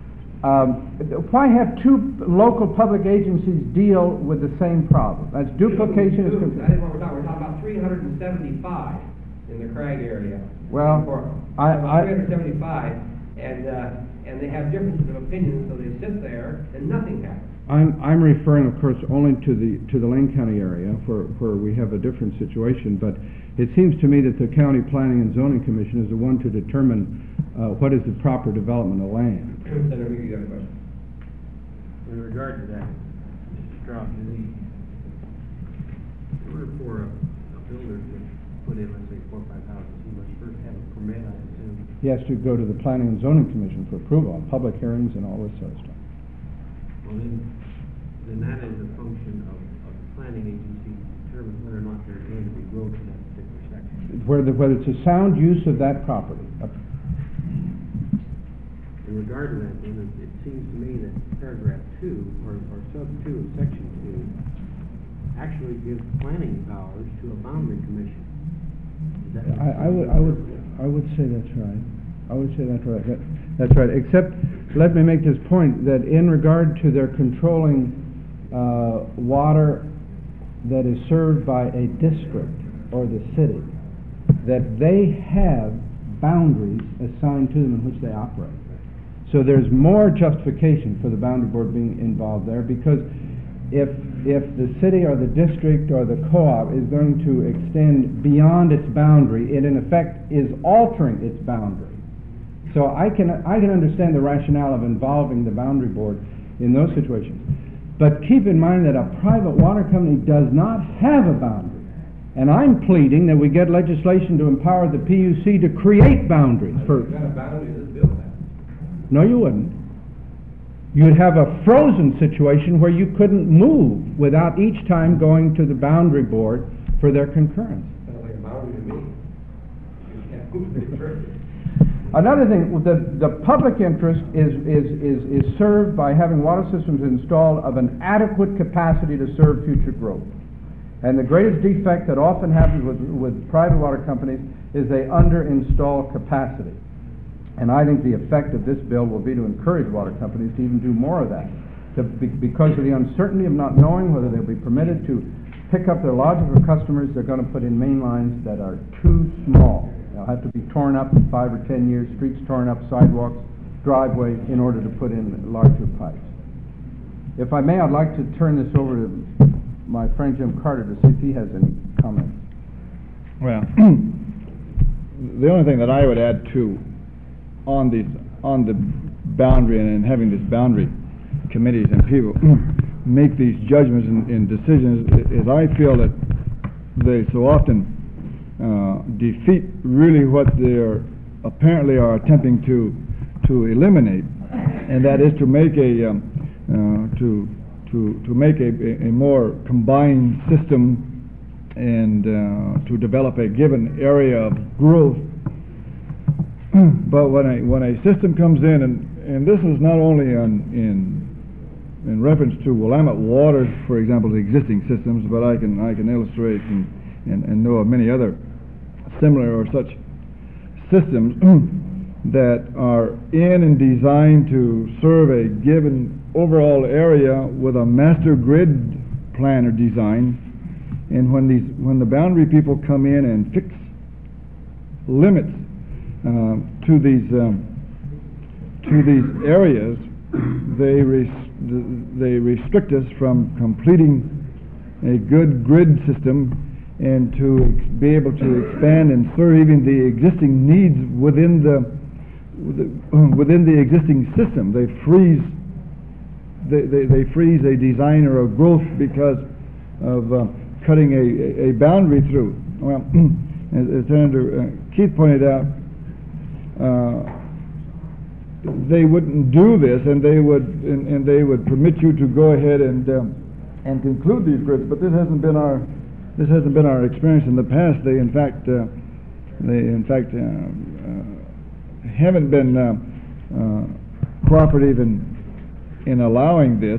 Speaker 1: Um, why have two local public agencies deal with the same problem? That's duplication.
Speaker 2: Two,
Speaker 1: is
Speaker 2: two, that is what we're talking, we're talking about three hundred and seventy-five in the Craig area.
Speaker 1: Well,
Speaker 2: Or-
Speaker 1: I-
Speaker 2: about
Speaker 1: I-
Speaker 2: three hundred seventy-five, and, uh, and they have differences of opinion, so they sit there and nothing happens.
Speaker 1: I'm, I'm referring, of course, only to the, to the Lane County area where, where we have a different situation, but it seems to me that the County Planning and Zoning Commission is the one to determine, uh, what is the proper development of land.
Speaker 2: Senator Meager, you got a question?
Speaker 4: In regard to that, Mister Strauss, in order for a, a builder to put in, let's say, four or five houses, he must first have a permit, I assume.
Speaker 1: He has to go to the Planning and Zoning Commission for approval, public hearings and all this sort of stuff.
Speaker 4: Well, then, then that is a function of, of the planning agency to determine whether or not there's going to be growth in that particular section.
Speaker 1: Whether, whether it's a sound use of that property. Uh,
Speaker 4: In regard to that, then, it, it seems to me that paragraph two, or, or sub two of section two, actually gives planning powers to a boundary commission. Is that?
Speaker 1: I, I would, I would, I would say that's right. I would say that's right. That, that's right, except, let me make this point, that in regard to their controlling, uh, water that is served by a district or the city, that they have boundaries assigned to them in which they operate. So there's more justification for the boundary board being involved there, because if, if the city or the district or the co-op is going to extend beyond its boundary, it in effect is altering its boundary. So I can, I can understand the rationale of involving the boundary board in those situations. But keep in mind that a private water company does not have a boundary. And I'm pleading that we get legislation to empower the P U C to create boundaries for...
Speaker 2: You've got a boundary that's built that.
Speaker 1: No, you wouldn't. You'd have a frozen situation where you couldn't move without each time going to the boundary board for their concurrence.
Speaker 2: Sounds like a boundary to me. You can't move it further.
Speaker 1: Another thing, the, the public interest is, is, is, is served by having water systems installed of an adequate capacity to serve future growth. And the greatest defect that often happens with, with private water companies is they under-install capacity. And I think the effect of this bill will be to encourage water companies to even do more of that. To, be, because of the uncertainty of not knowing whether they'll be permitted to pick up their logical customers, they're going to put in main lines that are too small. They'll have to be torn up in five or ten years, streets torn up, sidewalks, driveways, in order to put in larger pipes. If I may, I'd like to turn this over to my friend Jim Carter to see if he has any comments.
Speaker 7: Well, the only thing that I would add to on the on the boundary and in having this boundary committees and people make these judgments and, and decisions is I feel that they so often uh, defeat really what they are apparently are attempting to to eliminate, and that is to make a um, uh, to to to make a, a more combined system and uh, to develop a given area of growth. But when a when a system comes in, and and this is not only on, in in reference to Willamette Water, for example, the existing systems, but I can I can illustrate and and, and know of many other similar or such systems that are in and designed to serve a given overall area with a master grid plan or design. And when these when the boundary people come in and fix limits uh, to these um, to these areas, they res they restrict us from completing a good grid system and to be able to expand and serve even the existing needs within the within the existing system. They freeze they, they, they freeze a design or a growth because of uh, cutting a, a boundary through. Well, as, as Senator uh, Keith pointed out, uh, they wouldn't do this, and they would and, and they would permit you to go ahead and um, and conclude these grids. But this hasn't been our this hasn't been our experience in the past. They in fact uh, they in fact uh, uh, haven't been uh, uh, cooperative in in allowing this.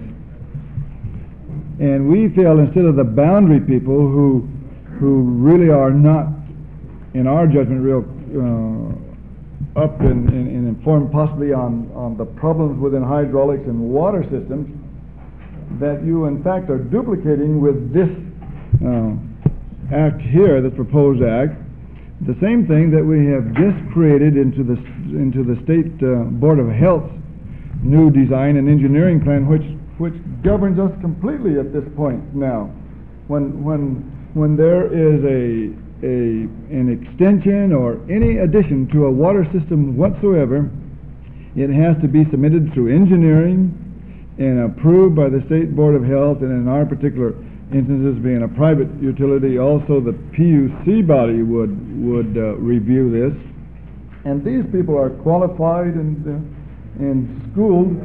Speaker 7: And we feel instead of the boundary people who who really are not, in our judgment, real uh, up and, and and informed possibly on, on the problems within hydraulics and water systems that you in fact are duplicating with this uh, act here, the proposed act, the same thing that we have just created into the, into the State uh, Board of Health's new design and engineering plan, which, which governs us completely at this point now. When, when, when there is a, a, an extension or any addition to a water system whatsoever, it has to be submitted through engineering and approved by the State Board of Health, and in our particular instances being a private utility, also the P U C body would, would uh, review this. And these people are qualified and, uh, and schooled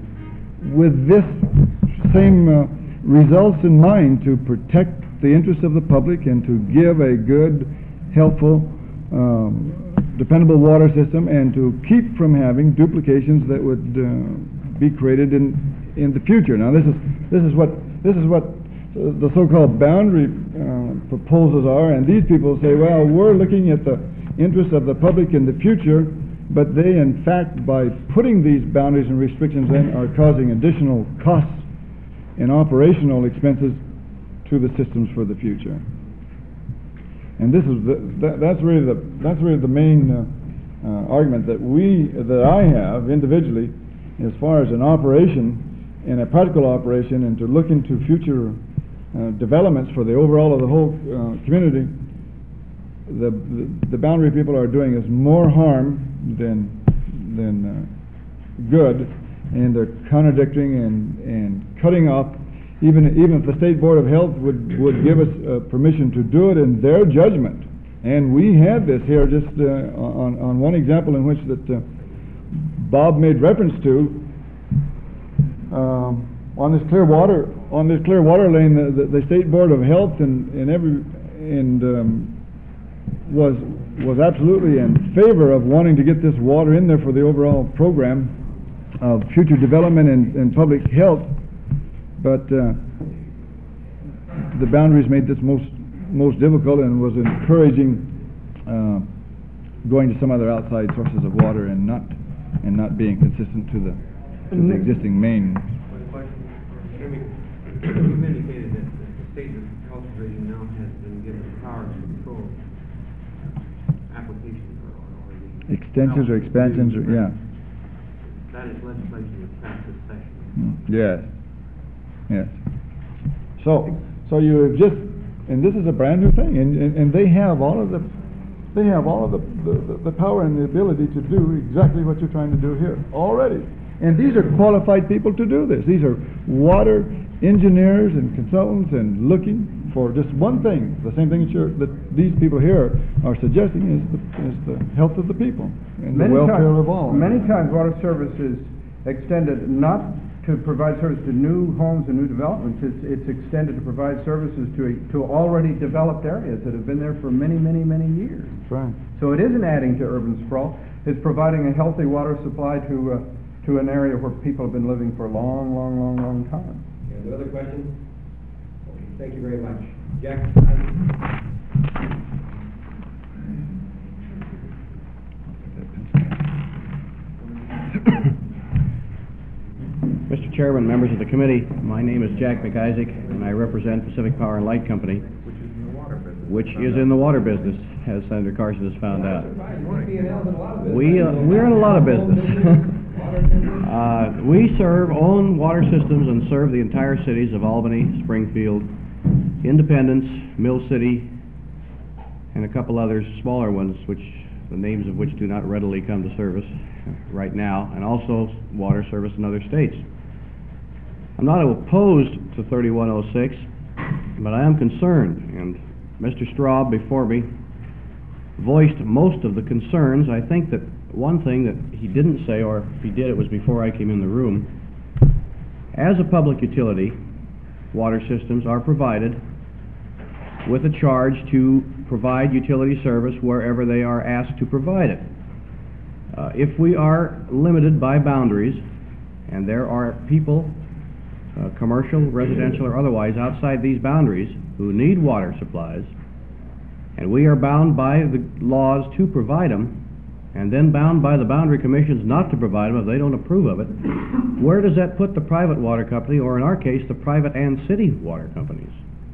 Speaker 7: with this same uh, results in mind, to protect the interests of the public and to give a good, helpful, um, dependable water system, and to keep from having duplications that would uh, be created in in the future. Now, this is this is what this is what uh, the so-called boundary uh, proposals are, and these people say, well, we're looking at the interests of the public in the future, but they, in fact, by putting these boundaries and restrictions in, are causing additional costs and operational expenses to the systems for the future. And this is the, that, that's really the that's really the main uh, uh, argument that we that I have individually, as far as an operation, in a practical operation, and to look into future uh, developments for the overall of the whole uh, community. The, the the boundary people are doing is more harm than than uh, good, and they're contradicting and and cutting off. Even even if the State Board of Health would would give us uh, permission to do it in their judgment, and we had this here just uh, on on one example in which that uh, Bob made reference to. Um, on this clear water, on this clear water lane, the, the, the State Board of Health and, and every and um, was was absolutely in favor of wanting to get this water in there for the overall program of future development and, and public health. But uh, the boundaries made this most most difficult, and was encouraging uh, going to some other outside sources of water and not and not being consistent to the to the existing main.
Speaker 4: One question. Amy, you've indicated that the State Health Division now has been given power to control applications or, or the
Speaker 7: Extensions or expansions, or, yeah.
Speaker 4: That is legislation that's passed this session.
Speaker 7: Mm, Yes, yes. So, so you have just, and this is a brand new thing, and, and, and they have all of the, they have all of the, the, the power and the ability to do exactly what you're trying to do here already. And these are qualified people to do this. These are water engineers and consultants, and looking for just one thing, the same thing that, you're, that these people here are suggesting, is the, is the health of the people and the
Speaker 1: Many
Speaker 7: welfare
Speaker 1: times-
Speaker 7: of all.
Speaker 1: Many times water service is extended not to provide service to new homes and new developments, it's, it's extended to provide services to, a- to already developed areas that have been there for many, many, many years.
Speaker 7: That's right.
Speaker 1: So it isn't adding to urban sprawl, it's providing a healthy water supply to, uh, to an area where people have been living for a long, long, long, long time.
Speaker 2: Any other questions? Okay, thank you very much. Jack?
Speaker 8: Mister Chairman, members of the committee, my name is Jack McIsaac, and I represent Pacific Power and Light Company,
Speaker 4: Which is in the water business.
Speaker 8: which is in the water business, as Senator Carson has found out.
Speaker 2: We,
Speaker 8: We, uh, we're in a lot of business. Uh, we serve, own water systems and serve the entire cities of Albany, Springfield, Independence, Mill City, and a couple others, smaller ones, which, the names of which do not readily come to service right now, and also water service in other states. I'm not opposed to thirty-one oh six, but I am concerned, and Mister Straub before me voiced most of the concerns. I think that one thing that he didn't say, or if he did, it was before I came in the room. As a public utility, water systems are provided with a charge to provide utility service wherever they are asked to provide it. Uh, if we are limited by boundaries, and there are people, uh, commercial, residential, or otherwise, outside these boundaries who need water supplies, and we are bound by the laws to provide them, and then bound by the boundary commissions not to provide them if they don't approve of it, where does that put the private water company, or in our case, the private and city water companies?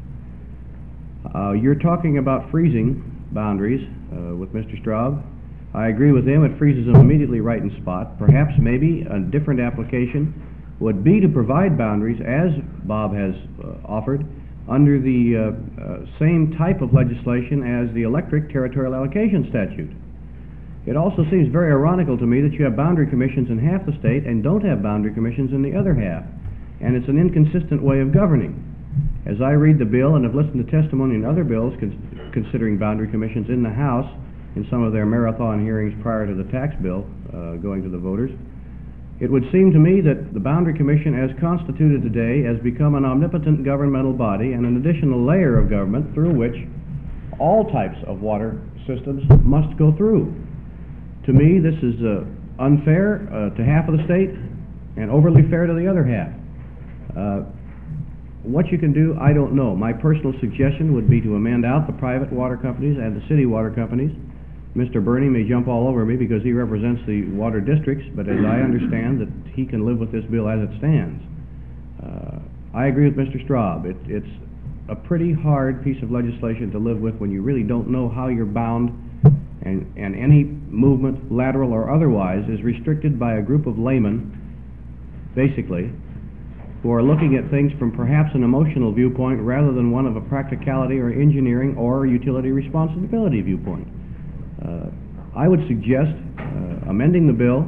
Speaker 8: Uh, you're talking about freezing boundaries uh, with Mister Straub. I agree with him, it freezes them immediately right in spot. Perhaps maybe a different application would be to provide boundaries, as Bob has uh, offered, under the uh, uh, same type of legislation as the electric territorial allocation statute. It also seems very ironical to me that you have boundary commissions in half the state and don't have boundary commissions in the other half. And it's an inconsistent way of governing. As I read the bill and have listened to testimony in other bills cons considering boundary commissions in the House in some of their marathon hearings prior to the tax bill uh, going to the voters, it would seem to me that the Boundary Commission as constituted today has become an omnipotent governmental body and an additional layer of government through which all types of water systems must go through. To me, this is uh, unfair uh, to half of the state and overly fair to the other half. Uh, what you can do, I don't know. My personal suggestion would be to amend out the private water companies and the city water companies. Mister Burney may jump all over me because he represents the water districts, but as I understand that he can live with this bill as it stands. Uh, I agree with Mister Straub. It, it's a pretty hard piece of legislation to live with when you really don't know how you're bound, and, and any movement, lateral or otherwise, is restricted by a group of laymen, basically, who are looking at things from perhaps an emotional viewpoint rather than one of a practicality or engineering or utility responsibility viewpoint. Uh, I would suggest uh, amending the bill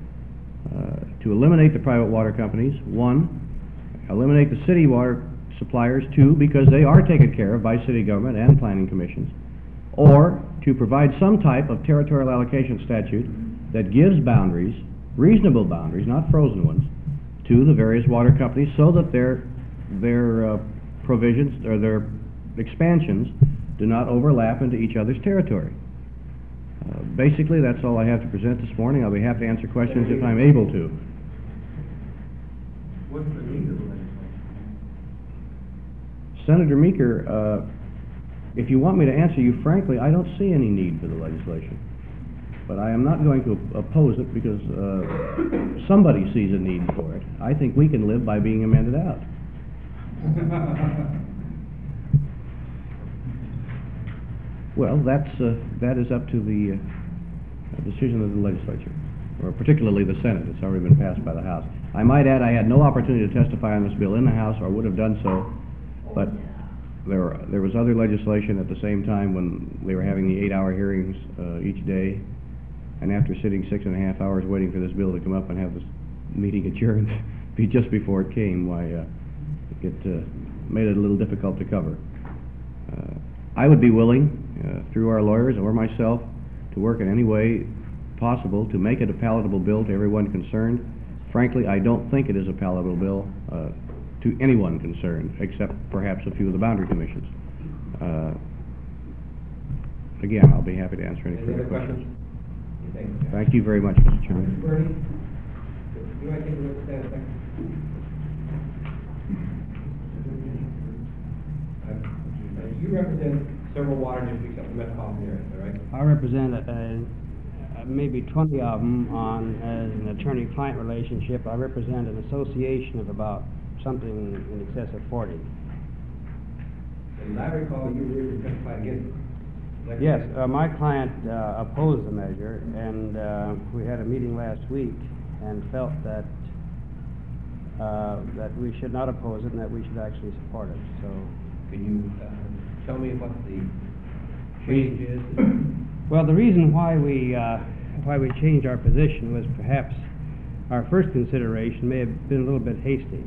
Speaker 8: uh, to eliminate the private water companies, one, eliminate the city water suppliers, two, because they are taken care of by city government and planning commissions, or to provide some type of territorial allocation statute that gives boundaries, reasonable boundaries, not frozen ones, to the various water companies so that their, their uh, provisions or their expansions do not overlap into each other's territory. Uh, basically, that's all I have to present this morning. I'll be happy to answer questions if I'm able to.
Speaker 4: What's the need of the legislation?
Speaker 8: Senator Meeker, uh, if you want me to answer you frankly, I don't see any need for the legislation. But I am not going to op oppose it because uh, somebody sees a need for it. I think we can live by being amended out. Well, that's, uh, that is up to the uh, decision of the legislature, or particularly the Senate. It's already been passed by the House. I might add I had no opportunity to testify on this bill in the House, or would have done so, but there, were, there was other legislation at the same time when they were having the eight-hour hearings uh, each day, and after sitting six and a half hours waiting for this bill to come up and have this meeting adjourned be just before it came, why uh, it uh, made it a little difficult to cover. Uh, I would be willing, uh, through our lawyers or myself, to work in any way possible to make it a palatable bill to everyone concerned. Frankly, I don't think it is a palatable bill uh, to anyone concerned, except perhaps a few of the boundary commissions. Uh, again, I'll be happy to answer any,
Speaker 2: Any
Speaker 8: further
Speaker 2: other
Speaker 8: questions.
Speaker 2: questions?
Speaker 8: Thank you very much, Mister Chairman.
Speaker 2: Bernie, you might take a look at that a second. Uh, You represent several water districts up in the metropolitan area, is that right?
Speaker 9: I represent uh, uh, maybe twenty of them on, as an attorney-client relationship. I represent an association of about something in excess of forty.
Speaker 2: And I recall you were here to testify against it. Is that
Speaker 9: Yes,
Speaker 2: correct?
Speaker 9: uh, my client uh, opposed the measure, and uh, we had a meeting last week and felt that uh, that we should not oppose it and that we should actually support it. So,
Speaker 2: Can you uh, tell me what the change is?
Speaker 9: well, the reason why we uh, why we changed our position was perhaps our first consideration may have been a little bit hasty.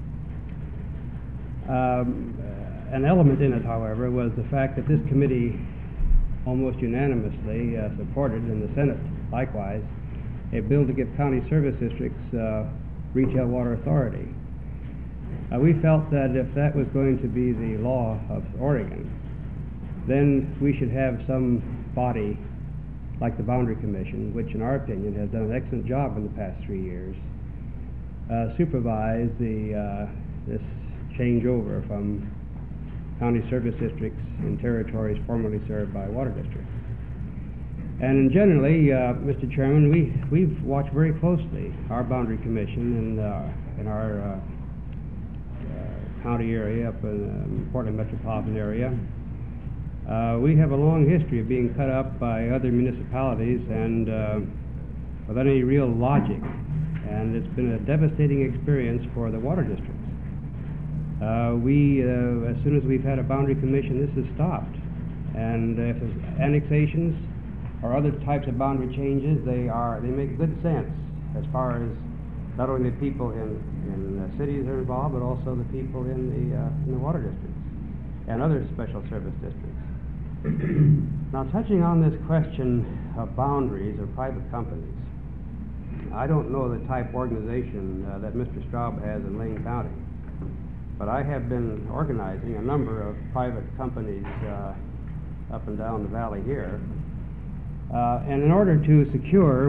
Speaker 9: Um, uh, an element in it, however, was the fact that this committee almost unanimously uh, supported, in the Senate likewise, a bill to give county service districts uh, retail water authority. Uh, we felt that if that was going to be the law of Oregon, then we should have some body like the Boundary Commission, which in our opinion has done an excellent job in the past three years, uh, supervise the, uh, this changeover from county service districts in territories formerly served by water districts. And generally, uh, Mister Chairman, we, we've watched very closely our boundary commission in, uh, in our, uh, uh, county area up in the Portland metropolitan area. Uh, we have a long history of being cut up by other municipalities and, uh, without any real logic. And it's been a devastating experience for the water districts. Uh, we, uh, as soon as we've had a boundary commission, this has stopped. And if there's annexations or other types of boundary changes, they are, they make good sense as far as not only the people in, in the cities are involved, but also the people in the, uh, in the water districts and other special service districts. Now, touching on this question of boundaries or private companies, I don't know the type organization uh, that Mister Straub has in Lane County, but I have been organizing a number of private companies uh, up and down the valley here. Uh, and in order to secure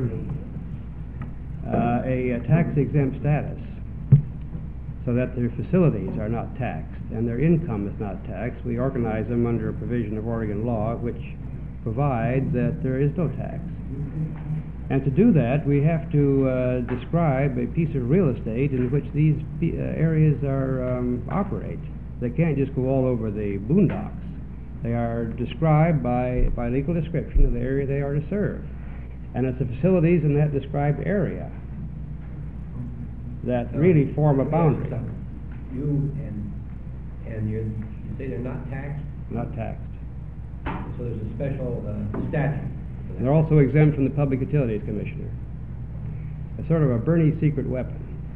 Speaker 9: uh, a, a tax-exempt status so that their facilities are not taxed and their income is not taxed, we organize them under a provision of Oregon law which provides that there is no tax. And to do that, we have to uh, describe a piece of real estate in which these p- uh, areas are um, operate. They can't just go all over the boondocks. They are described by, by legal description of the area they are to serve. And it's the facilities in that described area that
Speaker 2: So,
Speaker 9: really form a
Speaker 2: let me ask
Speaker 9: boundary.
Speaker 2: you something. You and, and you're, you say they're not taxed,
Speaker 9: Not taxed.
Speaker 2: so there's a special uh, statute for that.
Speaker 9: They're also exempt from the Public Utilities Commissioner. It's sort of a Bernie secret weapon.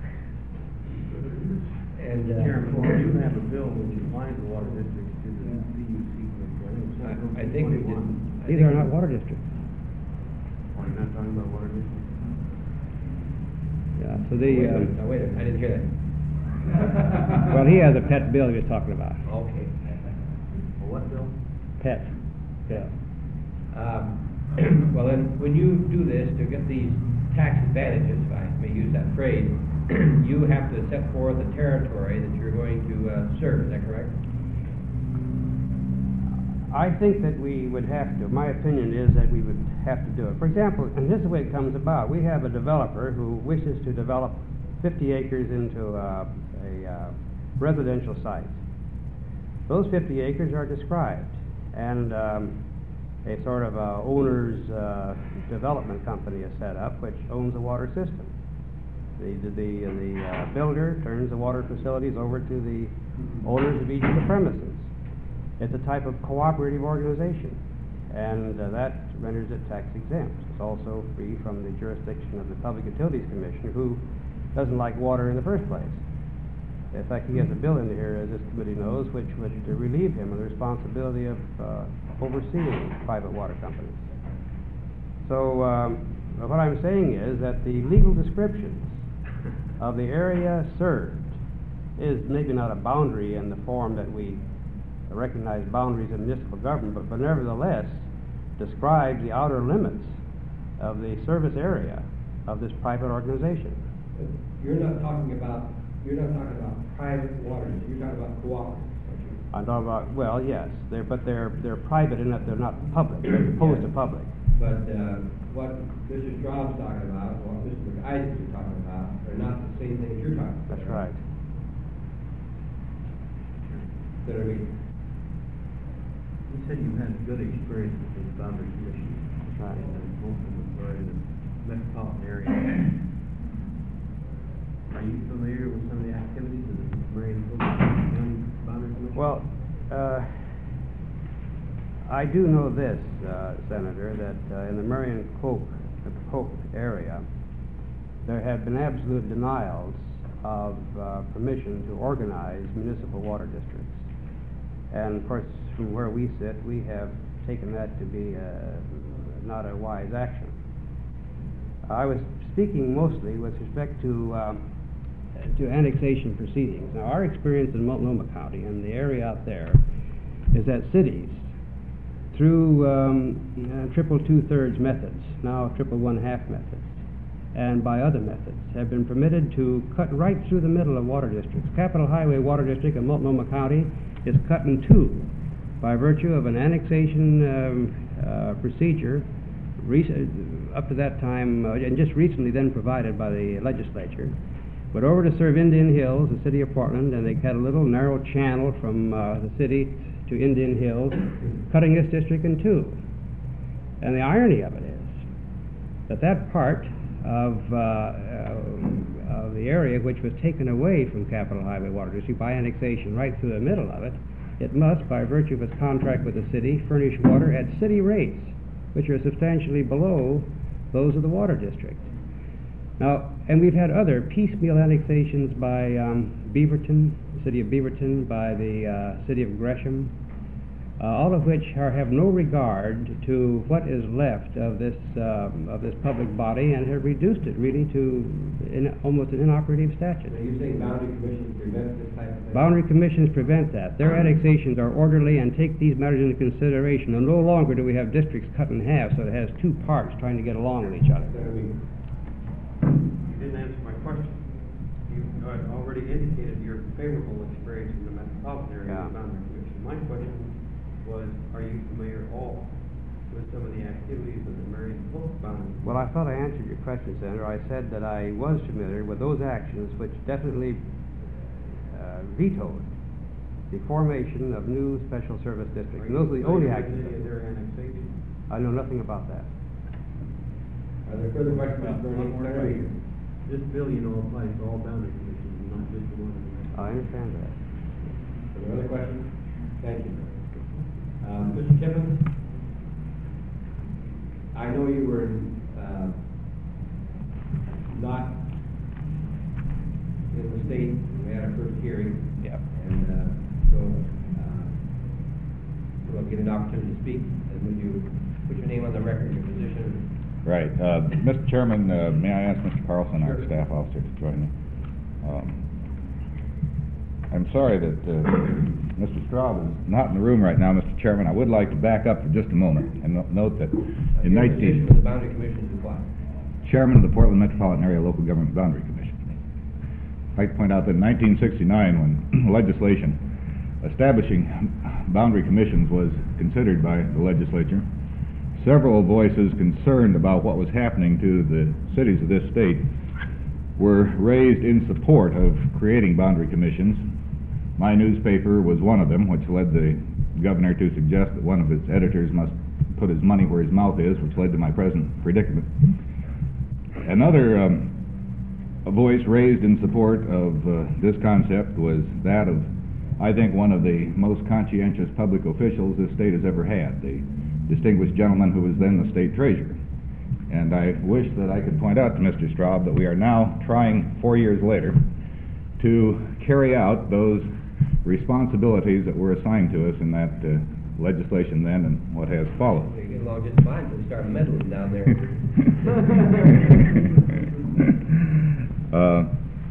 Speaker 2: And, uh,
Speaker 4: Chairman, we do have a bill which applies to water districts to the P U C.
Speaker 2: I, I think we did. I
Speaker 9: These
Speaker 2: think
Speaker 9: are
Speaker 2: we-
Speaker 9: not water districts.
Speaker 4: Are you not talking about water districts?
Speaker 9: Yeah, so
Speaker 2: Wait
Speaker 9: the,
Speaker 2: a
Speaker 9: um,
Speaker 2: minute, now, wait a minute, I didn't hear that.
Speaker 9: well, he has a pet bill he was talking about.
Speaker 2: Okay.
Speaker 4: A what bill?
Speaker 9: Pet. Yeah.
Speaker 2: Um, well, then, when you do this to get these tax advantages, if I may use that phrase, you have to set forth a territory that you're going to uh, serve, is that correct?
Speaker 9: I think that we would have to, my opinion is that we would have to do it. For example, and this is the way it comes about, we have a developer who wishes to develop fifty acres into uh, a uh, residential site. Those fifty acres are described, and um, a sort of a owner's uh, development company is set up which owns the water system. The, the, the, the uh, builder turns the water facilities over to the owners of each of the premises. It's a type of cooperative organization, and uh, that renders it tax exempt. It's also free from the jurisdiction of the Public Utilities Commissioner, who doesn't like water in the first place. In fact, he has a bill in here, as this committee knows, which would uh, relieve him of the responsibility of uh, overseeing private water companies. So, um, what I'm saying is that the legal descriptions of the area served is maybe not a boundary in the form that we recognize boundaries in municipal government, but, but nevertheless describes the outer limits of the service area of this private organization.
Speaker 2: You're not talking about, you're not talking about private waters, you're talking about cooperatives, aren't you?
Speaker 9: I'm talking about, well, yes, they're, but they're, they're private in that they're not public, they're opposed to
Speaker 2: Yes.
Speaker 9: public.
Speaker 2: But, uh, what Mister Straub's talking about, what Mister McIsaac is talking about, are not the same things you're talking about.
Speaker 9: That's right.
Speaker 2: So, I mean,
Speaker 4: You said you had good experience with this boundary commission.
Speaker 9: Right.
Speaker 4: And then most of them are in the metropolitan area. Are you familiar with some of the activities of the Marion County Boundary Commission?
Speaker 9: Well, uh, I do know this, uh, Senator, that uh, in the Marion Coke, the Coke area, there have been absolute denials of uh, permission to organize municipal water districts. And of course, from where we sit, we have taken that to be uh, not a wise action. I was speaking mostly with respect to um, to annexation proceedings. Now, our experience in Multnomah County and the area out there is that cities, through um, uh, triple two-thirds methods, now triple one-half methods, and by other methods, have been permitted to cut right through the middle of water districts. Capitol Highway Water District in Multnomah County is cut in two by virtue of an annexation um, uh, procedure rec- uh, up to that time, uh, and just recently then provided by the legislature, went over to serve Indian Hills, the city of Portland, and they had a little narrow channel from uh, the city to Indian Hills, cutting this district in two. And the irony of it is that that part of, uh, uh, of the area which was taken away from Capital Highway Water District by annexation right through the middle of it, it must, by virtue of its contract with the city, furnish water at city rates, which are substantially below those of the water district. Now, and we've had other piecemeal annexations by um, Beaverton, the city of Beaverton, by the uh, city of Gresham, uh, all of which are, have no regard to what is left of this um, of this public body, and have reduced it really to in, almost an inoperative statute.
Speaker 2: Are you saying boundary commissions prevent this type of thing?
Speaker 9: Boundary commissions prevent that. Their annexations are orderly and take these matters into consideration, and no longer do we have districts cut in half so it has two parts trying to get along with each other.
Speaker 4: You didn't answer my question. You had already indicated your favorable experience in the metropolitan area
Speaker 9: Yeah.
Speaker 4: of the boundary commission. My question was, are you familiar at all with some of the activities of the Marion Polk boundary?
Speaker 9: Well, I thought I answered your question, Senator. I said that I was familiar with those actions which definitely uh, vetoed the formation of new special service districts. And those are the only actions.
Speaker 4: Any of their annexation?
Speaker 9: I know nothing about that.
Speaker 2: Are there further questions for any Senator Reed?
Speaker 4: This bill, you know, applies to all boundary commissions, not just the one of the
Speaker 9: I understand that.
Speaker 2: Are there other questions? Thank you. Um, Mister Tippins, I know you were, uh, not in the state, we had our first hearing.
Speaker 9: Yep.
Speaker 2: And, uh, so, uh, we'll get an opportunity to speak, and would you put your name on the record, your position?
Speaker 10: Right. Uh, Mister Chairman, uh, may I ask Mister Carlson, our
Speaker 2: Sure.
Speaker 10: staff officer, to join me? Um, I'm sorry that uh, Mister Straub is not in the room right now, Mister Chairman. I would like to back up for just a moment and no- note that in
Speaker 2: Your
Speaker 10: nineteen...
Speaker 2: position with the boundary commission is what?
Speaker 10: Chairman of the Portland Metropolitan Area Local Government Boundary Commission. I'd like to point out that in nineteen sixty-nine, when legislation establishing boundary commissions was considered by the legislature, several voices concerned about what was happening to the cities of this state were raised in support of creating boundary commissions. My newspaper was one of them, which led the governor to suggest that one of its editors must put his money where his mouth is, which led to my present predicament. Another um, a voice raised in support of uh, this concept was that of, I think, one of the most conscientious public officials this state has ever had, the distinguished gentleman who was then the state treasurer. And I wish that I could point out to Mister Straub that we are now trying, four years later, to carry out those responsibilities that were assigned to us in that uh, legislation then and what has followed.
Speaker 2: We get along just fine until we start meddling down there.
Speaker 10: uh,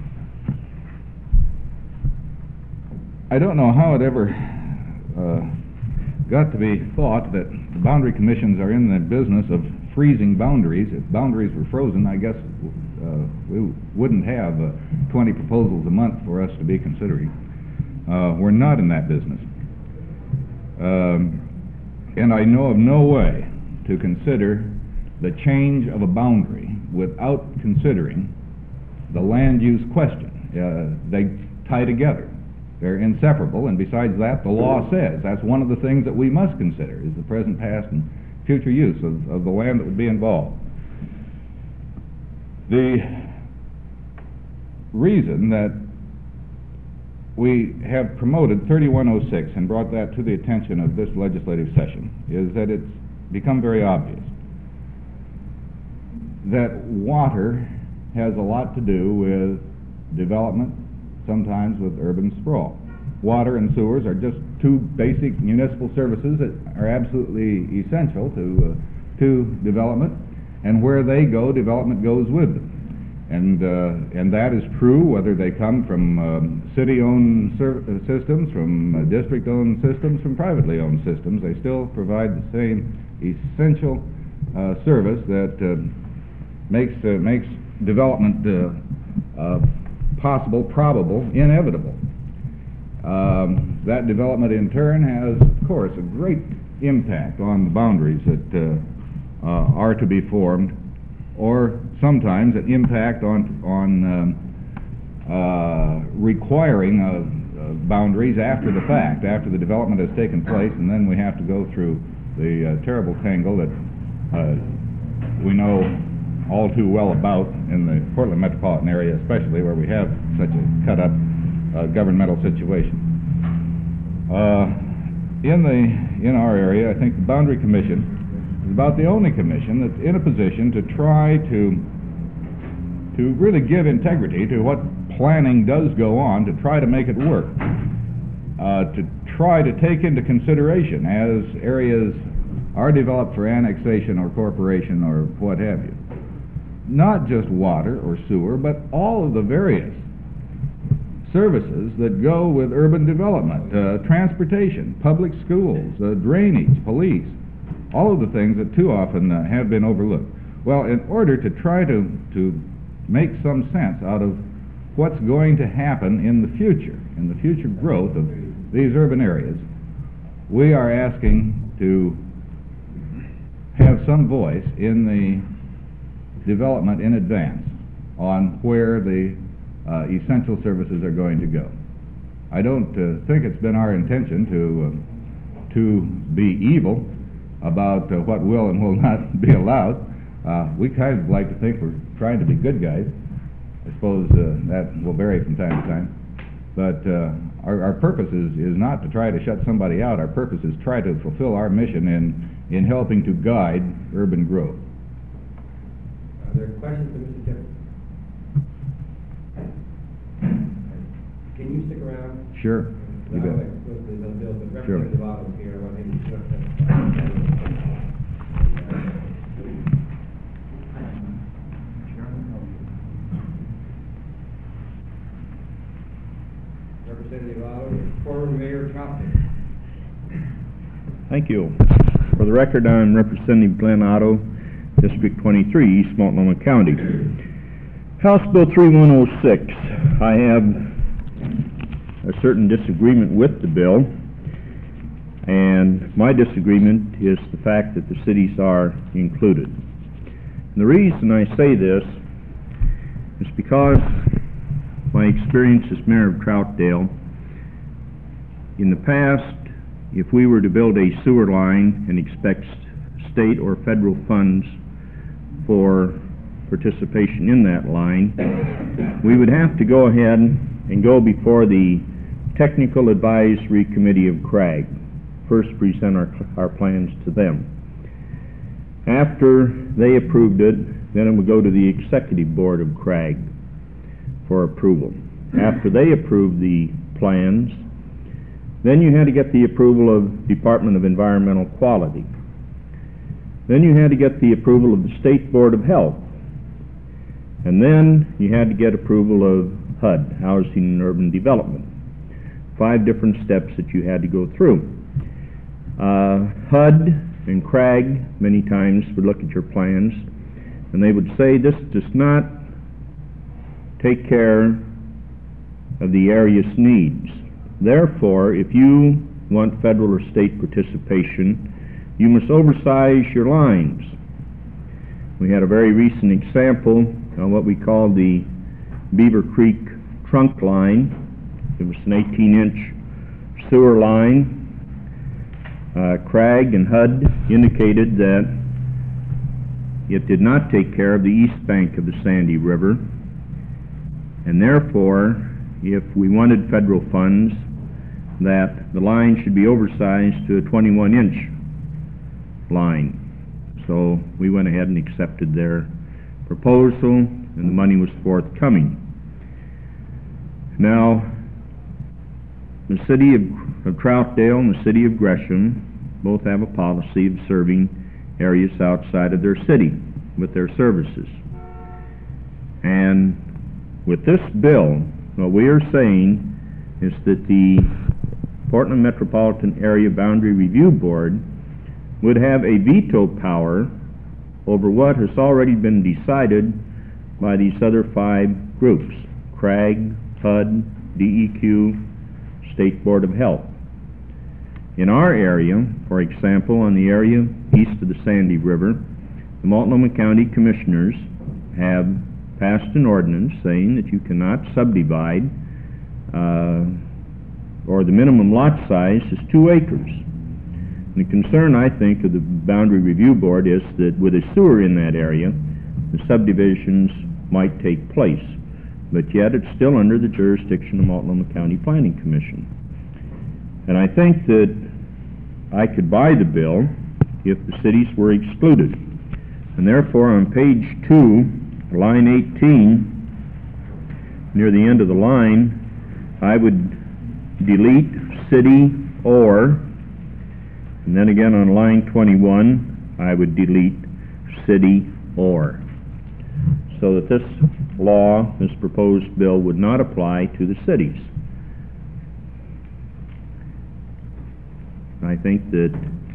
Speaker 10: I don't know how it ever uh, got to be thought that the boundary commissions are in the business of freezing boundaries. If boundaries were frozen, I guess uh, we wouldn't have uh, twenty proposals a month for us to be considering. Uh, we're not in that business. Um, and I know of no way to consider the change of a boundary without considering the land use question. Uh, they tie together. They're inseparable, and besides that, the law says that's one of the things that we must consider, is the present, past, and future use of, of the land that would be involved. The reason that we have promoted thirty-one oh six and brought that to the attention of this legislative session is that it's become very obvious that water has a lot to do with development, sometimes with urban sprawl. Water and sewers are just two basic municipal services that are absolutely essential to uh, to development, and where they go, development goes with them. And uh, and that is true whether they come from um, city-owned ser- uh, systems, from uh, district-owned systems, from privately owned systems. They still provide the same essential uh, service that uh, makes uh, makes development uh, uh, possible, probable, inevitable. Um, that development in turn has, of course, a great impact on the boundaries that uh, uh, are to be formed, or sometimes an impact on, on um, uh, requiring of uh, boundaries after the fact, after the development has taken place, and then we have to go through the uh, terrible tangle that uh, we know all too well about in the Portland metropolitan area, especially where we have such a cut-up uh, governmental situation. Uh, in the in our area, I think the Boundary Commission is about the only commission that's in a position to try to to really give integrity to what planning does go on, to try to make it work, uh, to try to take into consideration as areas are developed for annexation or corporation or what have you, not just water or sewer, but all of the various services that go with urban development, uh, transportation, public schools, uh, drainage, police, all of the things that too often uh, have been overlooked. Well, in order to try to, to make some sense out of what's going to happen in the future, in the future growth of these urban areas, we are asking to have some voice in the development in advance on where the uh, essential services are going to go. I don't uh, think it's been our intention to uh, to be evil about uh, what will and will not be allowed. Uh, we kind of like to think we're trying to be good guys. I suppose uh, that will vary from time to time. But uh, our, our purpose is, is not to try to shut somebody out. Our purpose is try to fulfill our mission in, in helping to guide urban growth.
Speaker 2: Are there questions for Mister Tippett? Can you stick around?
Speaker 10: Sure. You bet.
Speaker 2: Well, with the other bills, but
Speaker 10: Sure.
Speaker 2: Representative Otto here, I want him to. Representative Otto, former Mayor Troutman.
Speaker 11: Thank you. For the record, I'm Representative Glenn Otto, District twenty-three, East Multnomah County. House Bill thirty-one oh six. I have a certain disagreement with the bill, and my disagreement is the fact that the cities are included. And the reason I say this is because my experience as mayor of Troutdale, in the past, if we were to build a sewer line and expect state or federal funds for participation in that line, we would have to go ahead and go before the Technical Advisory Committee of C R A G, first present our, our plans to them. After they approved it, then it would go to the Executive Board of C R A G for approval. After they approved the plans, then you had to get the approval of Department of Environmental Quality. Then you had to get the approval of the State Board of Health. And then you had to get approval of H U D, Housing and Urban Development. Five different steps that you had to go through. Uh, H U D and C R A G many times would look at your plans and they would say this does not take care of the area's needs. Therefore, if you want federal or state participation, you must oversize your lines. We had a very recent example on what we call the Beaver Creek trunk line. It was an eighteen inch sewer line. Uh, C R A G and H U D indicated that it did not take care of the east bank of the Sandy River, and therefore, if we wanted federal funds, that the line should be oversized to a twenty-one inch line. So we went ahead and accepted their proposal, and the money was forthcoming. Now, the city of, of Troutdale and the city of Gresham both have a policy of serving areas outside of their city with their services. And with this bill, what we are saying is that the Portland Metropolitan Area Boundary Review Board would have a veto power over what has already been decided by these other five groups: C R A G, H U D, D E Q, State Board of Health. In our area, for example, on the area east of the Sandy River, the Multnomah County Commissioners have passed an ordinance saying that you cannot subdivide, uh, or the minimum lot size is two acres. The concern, I think, of the Boundary Review Board is that with a sewer in that area, the subdivisions might take place, but yet it's still under the jurisdiction of Multnomah County Planning Commission. And I think that I could buy the bill if the cities were excluded. And therefore, on page two, line eighteen, near the end of the line, I would delete city or, and then again on line twenty-one, I would delete city or, so that this law, this proposed bill, would not apply to the cities. I think that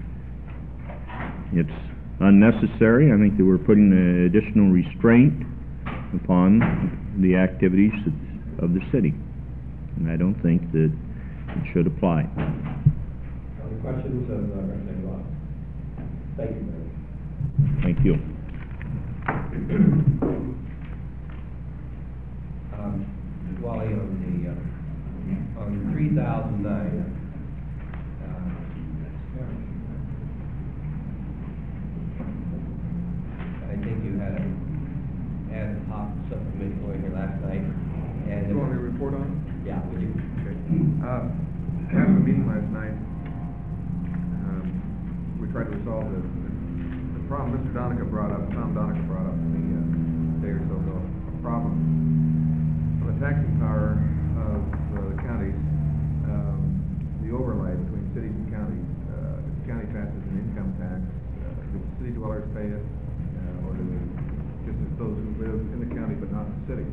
Speaker 11: it's unnecessary. I think that we're putting an additional restraint upon the activities of the city, and I don't think that it should apply.
Speaker 2: Other questions of uh, Representative Ross? Thank you, Mayor.
Speaker 11: Thank you.
Speaker 2: Um, Wally, on the, uh, on three thousand nine, uh, I think you had a ad hoc subcommittee going here last night, and...
Speaker 1: You want me to report on it?
Speaker 2: Yeah, would you?
Speaker 1: Okay. Uh, after the meeting last night, um, we tried to resolve the, the problem Mister Donica brought up, Tom Donica brought up to me uh, a day or so ago, a problem on the taxing power of uh, the counties, um, the overlay between cities and counties. Uh, if the county passes an income tax, uh, do the city dwellers pay it, uh, or do they, just as those who live in the county but not in the city?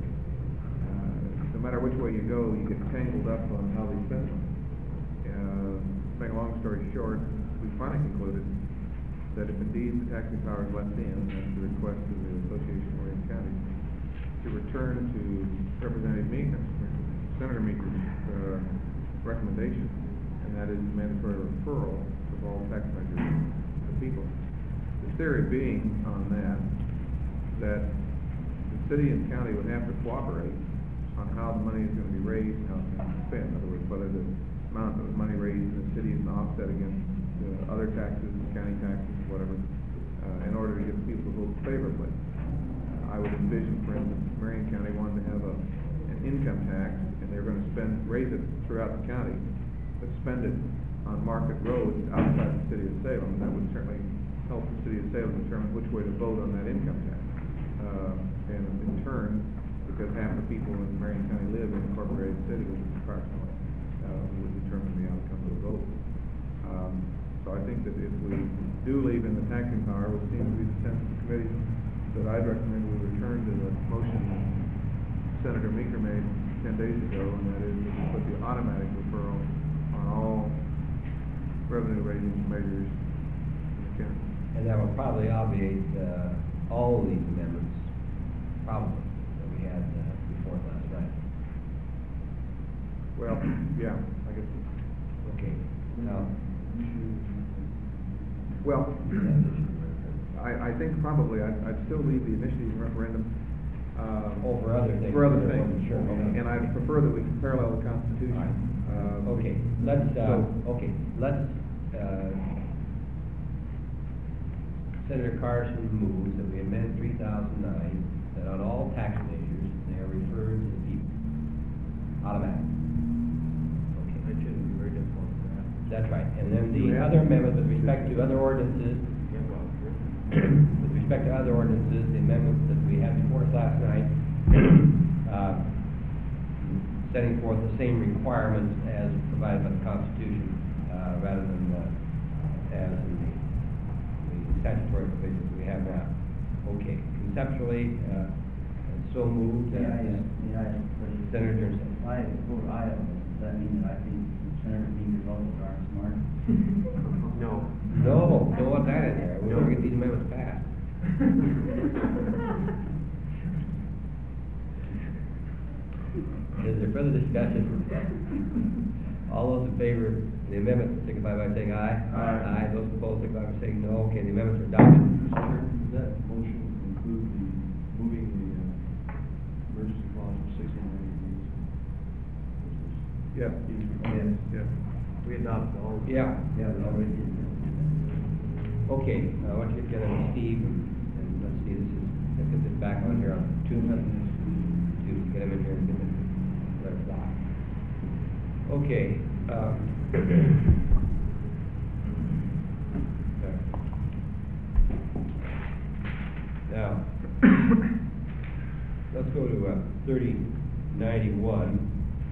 Speaker 1: No matter which way you go, you get tangled up on how they spend them. Uh, to make a long story short, we finally concluded that if indeed the taxing power is left in, that's the request of the Association of Marion Counties, to return to Representative Meeker, Senator Meeker's uh, recommendation, and that is mandatory referral of all tax measures to people. The theory being on that, that the city and county would have to cooperate on how the money is going to be raised and how it's going to be spent. In other words, whether the amount of money raised in the city is an offset against uh, other taxes, county taxes, whatever, uh, in order to get people to vote favorably. Uh, I would envision, for instance, Marion County wanted to have a, an income tax, and they're going to spend, raise it throughout the county, but spend it on market roads outside the city of Salem. And that would certainly help the city of Salem determine which way to vote on that income tax. Uh, and in turn, because half the people in Marion County live in incorporated city, which is approximately, uh, would determine the outcome of the vote. Um, so I think that if we do leave in the taxing power, which seems to be the sense of the committee, that I'd recommend we return to the motion that Senator Meeker made ten days ago, and that is that we put the automatic referral on all revenue raising measures in the county.
Speaker 2: And that will probably obviate uh, all of these amendments, probably. Had uh, before last night.
Speaker 1: Well, yeah, I guess.
Speaker 2: Okay. Now,
Speaker 1: well, I, I think probably I'd, I'd still leave the initiative referendum uh,
Speaker 2: oh, for other things.
Speaker 1: For other things,
Speaker 2: sure. Okay.
Speaker 1: And I prefer that we parallel the Constitution.
Speaker 2: Right.
Speaker 1: Uh,
Speaker 2: okay. Let's. Uh,
Speaker 1: so,
Speaker 2: okay. Let's. Uh, Senator Carson moves that we amend three thousand nine that on all tax measures they are referred to the people. Automatic. Okay.
Speaker 4: That shouldn't be very difficult for that.
Speaker 2: That's right. And then the other amendment with respect to other ordinances, with respect to other ordinances, the amendment that we had before us last night, uh, setting forth the same requirements as provided by the Constitution, uh, rather than uh, as in the, the statutory provisions we have now. Okay. Conceptually, uh, so moved.
Speaker 3: Yeah,
Speaker 2: uh,
Speaker 3: yeah, yeah. but
Speaker 2: Senator Johnson.
Speaker 3: If I vote aye on this, does that mean that I think Senator Meeker's also darn smart?
Speaker 4: No.
Speaker 2: No, don't want that in there. We don't get these amendments passed. Is there further discussion? All those in favor of the amendment signify by saying aye.
Speaker 1: Aye.
Speaker 2: Aye, those opposed signify by saying no. Okay, the amendments are adopted.
Speaker 12: Does that motion include the, moving the, uh, emergency clause from six to nine days?
Speaker 1: Yeah.
Speaker 2: Yes.
Speaker 1: Yeah.
Speaker 4: We adopted all.
Speaker 2: Yeah, yeah, we already did. Okay, uh, why don't you get together with Steve, and let's see, this is, let's get this back on here on two, to get him in here and get this, let it fly. Okay, um. okay. Now, let's go to, uh, thirty ninety-one.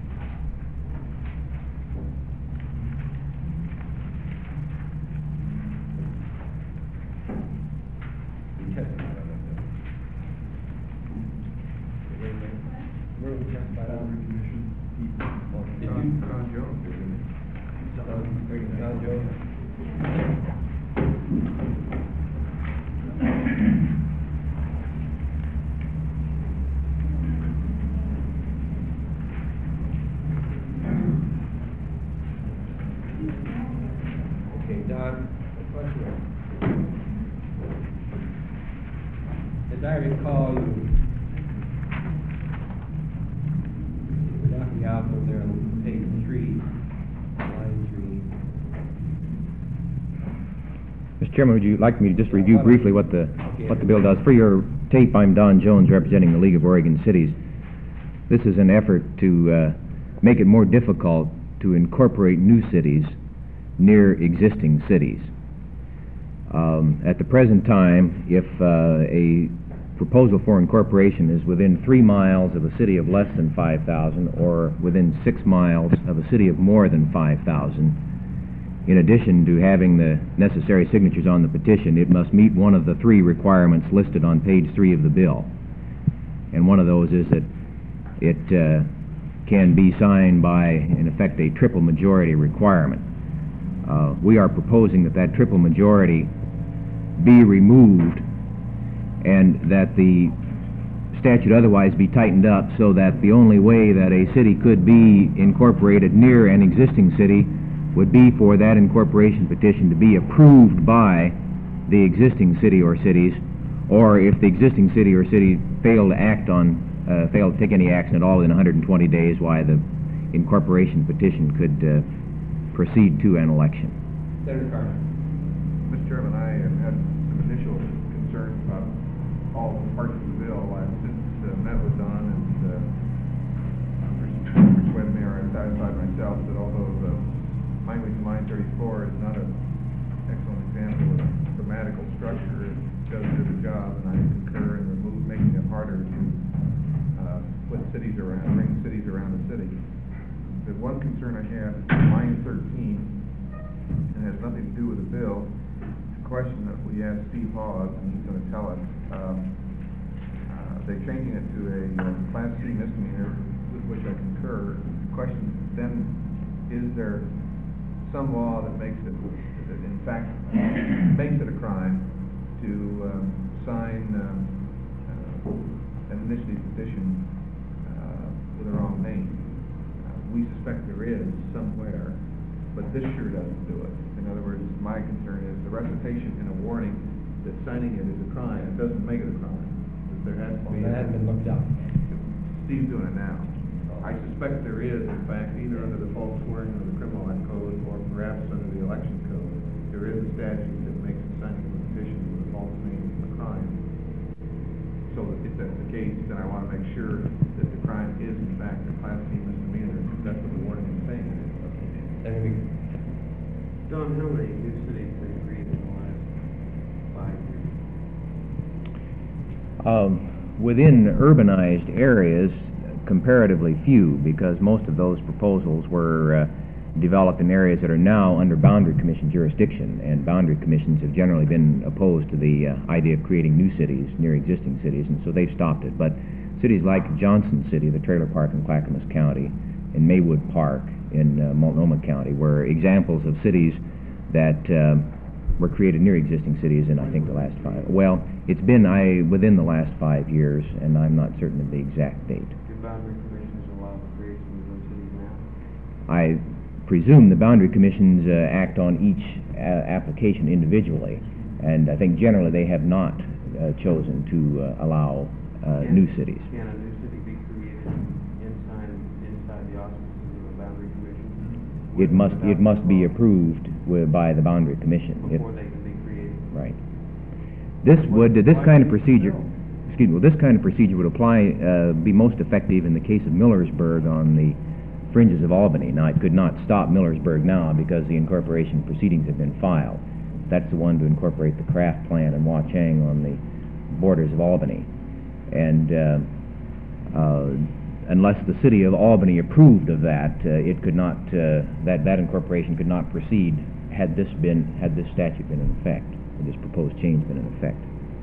Speaker 2: Where we testified on? Did
Speaker 1: John,
Speaker 2: you?
Speaker 1: John Jones, isn't it?
Speaker 2: John John Jones? Okay, Don, a question. As I recall, you were knocking out from there on page three, line three.
Speaker 6: Mister Chairman, would you like me to just review briefly what the,
Speaker 2: Okay.
Speaker 6: what the bill does? For your tape, I'm Don Jones, representing the League of Oregon Cities. This is an effort to uh, make it more difficult to incorporate new cities near existing cities. Um, at the present time, if uh, a proposal for incorporation is within three miles of a city of less than five thousand or within six miles of a city of more than five thousand, in addition to having the necessary signatures on the petition, it must meet one of the three requirements listed on page three of the bill. And one of those is that it uh, can be signed by, in effect, a triple majority requirement. Uh, we are proposing that that triple majority be removed and that the statute otherwise be tightened up so that the only way that a city could be incorporated near an existing city would be for that incorporation petition to be approved by the existing city or cities, or if the existing city or city failed to act on, uh, failed to take any action at all within one hundred twenty days, why the incorporation petition could uh, proceed to an election.
Speaker 2: Senator Carter.
Speaker 1: Mister Chairman, I uh, had some initial concerns about all parts of the bill. I've since uh, met with Don and uh, persuaded me, or I'm satisfied myself, that although the language in line thirty-four is not an excellent example of grammatical structure, it does do the job, and I concur in remove, making it harder to uh, put cities around, bring cities around the city. The one concern I have is line thirteen, and has nothing to do with the bill. It's a question that we asked Steve Hawes, and he's going to tell us. Um, uh, they're changing it to a uh, Class C misdemeanor, with which I concur. The question then, is there some law that makes it, that in fact makes it a crime to um, sign um, uh, an initiative petition uh, with the wrong name? We suspect there is somewhere, but this sure doesn't do it. In other words, my concern is the recitation in a warning that signing it is a crime. It doesn't make it a crime. That there has to
Speaker 2: Well,
Speaker 1: be.
Speaker 2: that hasn't been looked up.
Speaker 1: Steve's doing it now. I suspect there is, in fact, either under the false swearing of the criminal act code or perhaps under the election code, there is a statute that makes signing of a petition with a false name a crime. So if that's the case, then I want to make sure that the crime is in fact a Class C misdemeanor. That's what the warning is saying.
Speaker 2: Senator Meeker.
Speaker 4: Don, how many new cities have you created in the last five years?
Speaker 6: Um, within urbanized areas, comparatively few, because most of those proposals were uh, developed in areas that are now under boundary commission jurisdiction, and boundary commissions have generally been opposed to the uh, idea of creating new cities near existing cities, and so they've stopped it. But cities like Johnson City, the trailer park in Clackamas County, and Maywood Park in uh, Multnomah County were examples of cities that uh, were created near existing cities in, I think, the last five. Well, it's been I within the last five years, and I'm not certain of the exact date.
Speaker 4: Do boundary commissions allow the creation of those cities now?
Speaker 6: I presume the boundary commissions uh, act on each uh, application individually, and I think generally they have not uh, chosen to uh, allow uh,
Speaker 4: Can-
Speaker 6: new cities.
Speaker 4: Can a new city be created inside, inside the auspices of a boundary commission?
Speaker 6: It must, it
Speaker 4: Without
Speaker 6: must be
Speaker 4: law?
Speaker 6: approved wi- by the boundary commission. It-
Speaker 4: Before they can be created?
Speaker 6: Right. This would, this
Speaker 4: Why
Speaker 6: kind of
Speaker 4: do you
Speaker 6: procedure,
Speaker 4: know?
Speaker 6: excuse me, well, this kind of procedure would apply, uh, be most effective in the case of Millersburg on the fringes of Albany. Now, it could not stop Millersburg now because the incorporation proceedings have been filed. That's the one to incorporate the Kraft plant and Watchang on the borders of Albany. And, uh, uh, unless the city of Albany approved of that, uh, it could not, uh, that, that incorporation could not proceed had this been, had this statute been in effect, or this proposed change been in effect.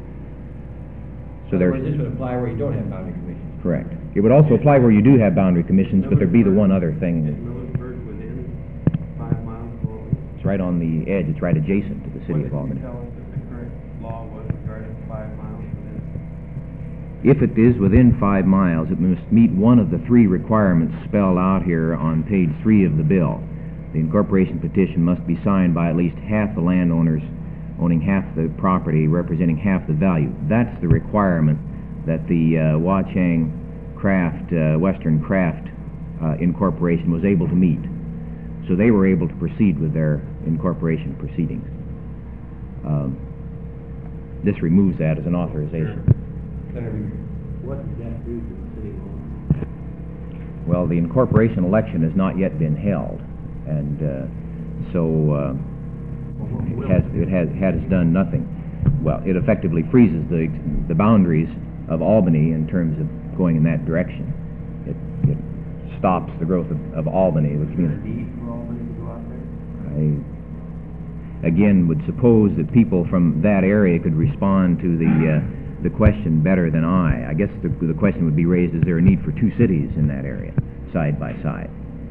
Speaker 6: So
Speaker 2: In other
Speaker 6: there's,
Speaker 2: words, this would apply where you don't have boundary commissions.
Speaker 6: correct. It would also apply where you do have boundary commissions, but there'd be the one other
Speaker 4: Is
Speaker 6: thing.
Speaker 4: Millersburg within five miles of Albany?
Speaker 6: It's right on the edge, it's right adjacent to the city of
Speaker 4: What
Speaker 6: Albany.
Speaker 4: did you tell us that the current law was regarding five miles within?
Speaker 6: If it is within five miles, it must meet one of the three requirements spelled out here on page three of the bill. The incorporation petition must be signed by at least half the landowners owning half the property, representing half the value. That's the requirement that the uh, Watchang Kraft, uh, Western Kraft uh, Incorporation was able to meet. So they were able to proceed with their incorporation proceedings. Um, This removes that as an authorization.
Speaker 2: Senator,
Speaker 4: What does that do to the city law?
Speaker 6: Well, the incorporation election has not yet been held, and uh, so uh, it has, it has, has done nothing. Well, it effectively freezes the, the boundaries of Albany in terms of going in that direction. It, it stops the growth of, of Albany, which
Speaker 4: Is there a
Speaker 6: means,
Speaker 4: need for Albany to go out there?
Speaker 6: I, again, would suppose that people from that area could respond to the, uh, the question better than I. I guess the, the question would be raised, is there a need for two cities in that area, side by side?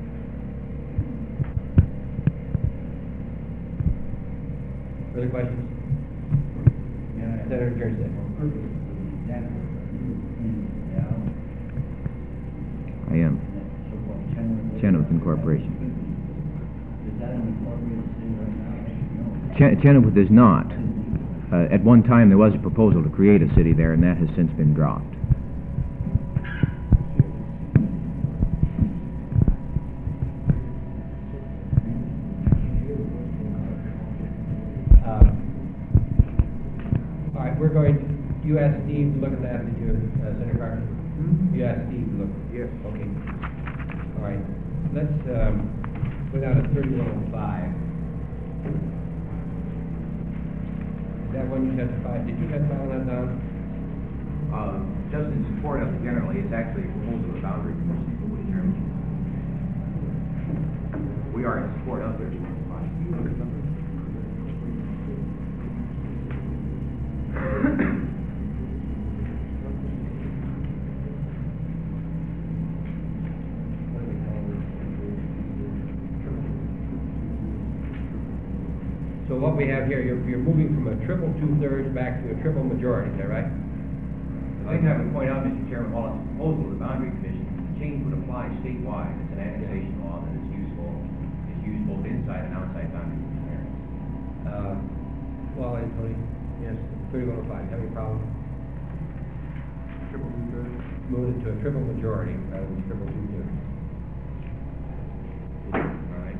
Speaker 2: further questions? Senator Jersey.
Speaker 6: I am. Chenoweth Incorporation.
Speaker 3: Is that an incorporated city right now?
Speaker 6: Chen- Chenoweth is not. Uh, at one time, there was a proposal to create a city there, and that has since been dropped.
Speaker 2: Uh, All right, we're going, to- you asked Steve to look at that, did you, uh, Senator Carter? You asked Steve to look?
Speaker 4: Yes.
Speaker 2: Okay. All right, let's, um, go down to thirty-one oh five. Is that one you testified, did you testify on that, Don?
Speaker 13: Uh, just in support of it generally, it's actually a proposal of the boundary commission, Mr. Chairman. We are in support of thirty-one oh five.
Speaker 2: So what we have here, you're, you're moving from a triple two-thirds back to a triple majority, is that right?
Speaker 13: I think I would point out, Mister Chairman, while it's a proposal of the boundary commission, the change would apply statewide. It's an annexation law that is useful, it's used both inside and outside boundaries. Mister Chairman.
Speaker 2: Uh, well, and Tony? Yes. Thirty-one oh five, have any problem?
Speaker 1: Triple two-thirds.
Speaker 2: Move it to a triple majority rather than triple two-thirds. All right.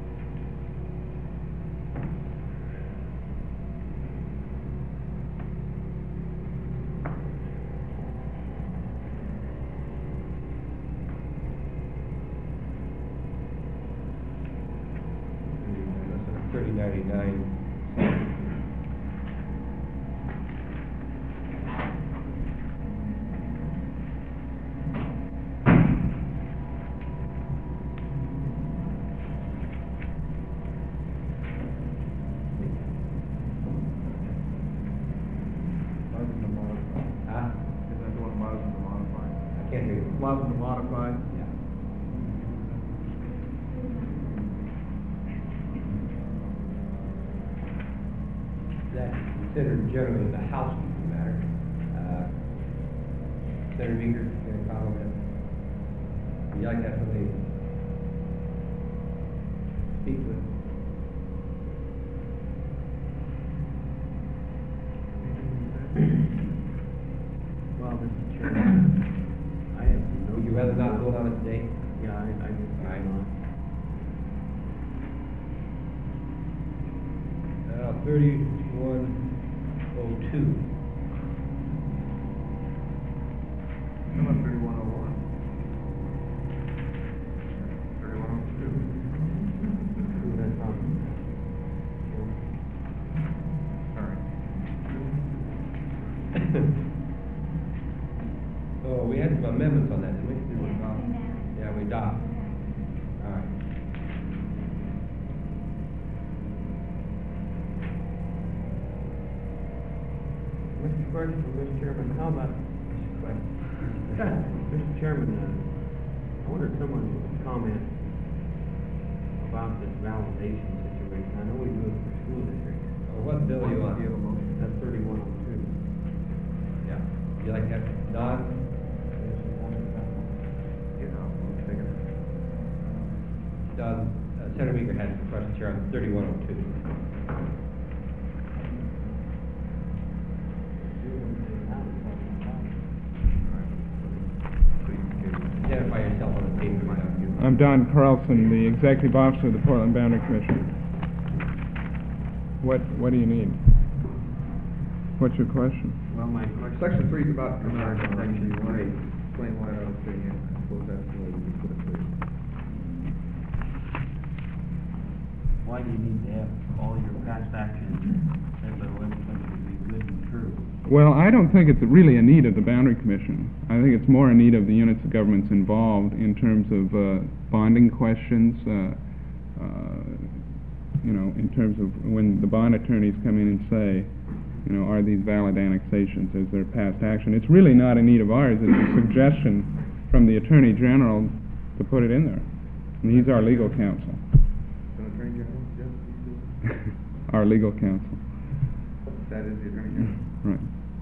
Speaker 2: Thirty ninety-nine. Huh?
Speaker 1: Is that the one miles to modify?
Speaker 2: I can't hear you.
Speaker 1: Miles to modify?
Speaker 2: Yeah. That's considered generally the housekeeping matter. Uh, Senator Meeker, any comment? Would you like to have somebody? speak to it.
Speaker 4: Well, Mister Chairman, I have no...
Speaker 2: Would you rather not vote on it today?
Speaker 4: Yeah, I, I just...
Speaker 2: All right. Uh, thirty-one oh two.
Speaker 1: How about thirty-one oh one? Thirty-one oh two?
Speaker 4: Who that's on?
Speaker 1: Sorry.
Speaker 2: Oh, we had some amendments on that, didn't we? Yeah, we adopted. All right.
Speaker 4: Mister Question, Mister Chairman, how about, Mister Chairman, uh, I wonder if someone would comment about this validation situation. I know we do it for school districts.
Speaker 2: Oh, what bill are you on?
Speaker 4: That's thirty-one oh two.
Speaker 2: Yeah. You like that, Don? Don, uh, Senator Meeker has the question chair on thirty-one oh two. Identify yourself on the paper.
Speaker 14: I'm Don Carlson, the Executive Officer of the Portland Boundary Commission. What, what do you need? What's your question?
Speaker 4: Well, my question...
Speaker 1: Section three is about commercial, section, you want to explain why that was being in, I suppose that's the way we can put it through.
Speaker 3: Why do you need to have all your past actions said by the legislature to be good and true?
Speaker 14: Well, I don't think it's really a need of the Boundary Commission. I think it's more a need of the units of governments involved in terms of uh, bonding questions, uh, uh, you know, in terms of when the bond attorneys come in and say, you know, are these valid annexations? Is there past action? It's really not a need of ours. It's a suggestion from the Attorney General to put it in there. And he's our legal counsel.
Speaker 1: Attorney General, yes?
Speaker 14: Our legal counsel.
Speaker 1: That is the Attorney General.
Speaker 14: Right.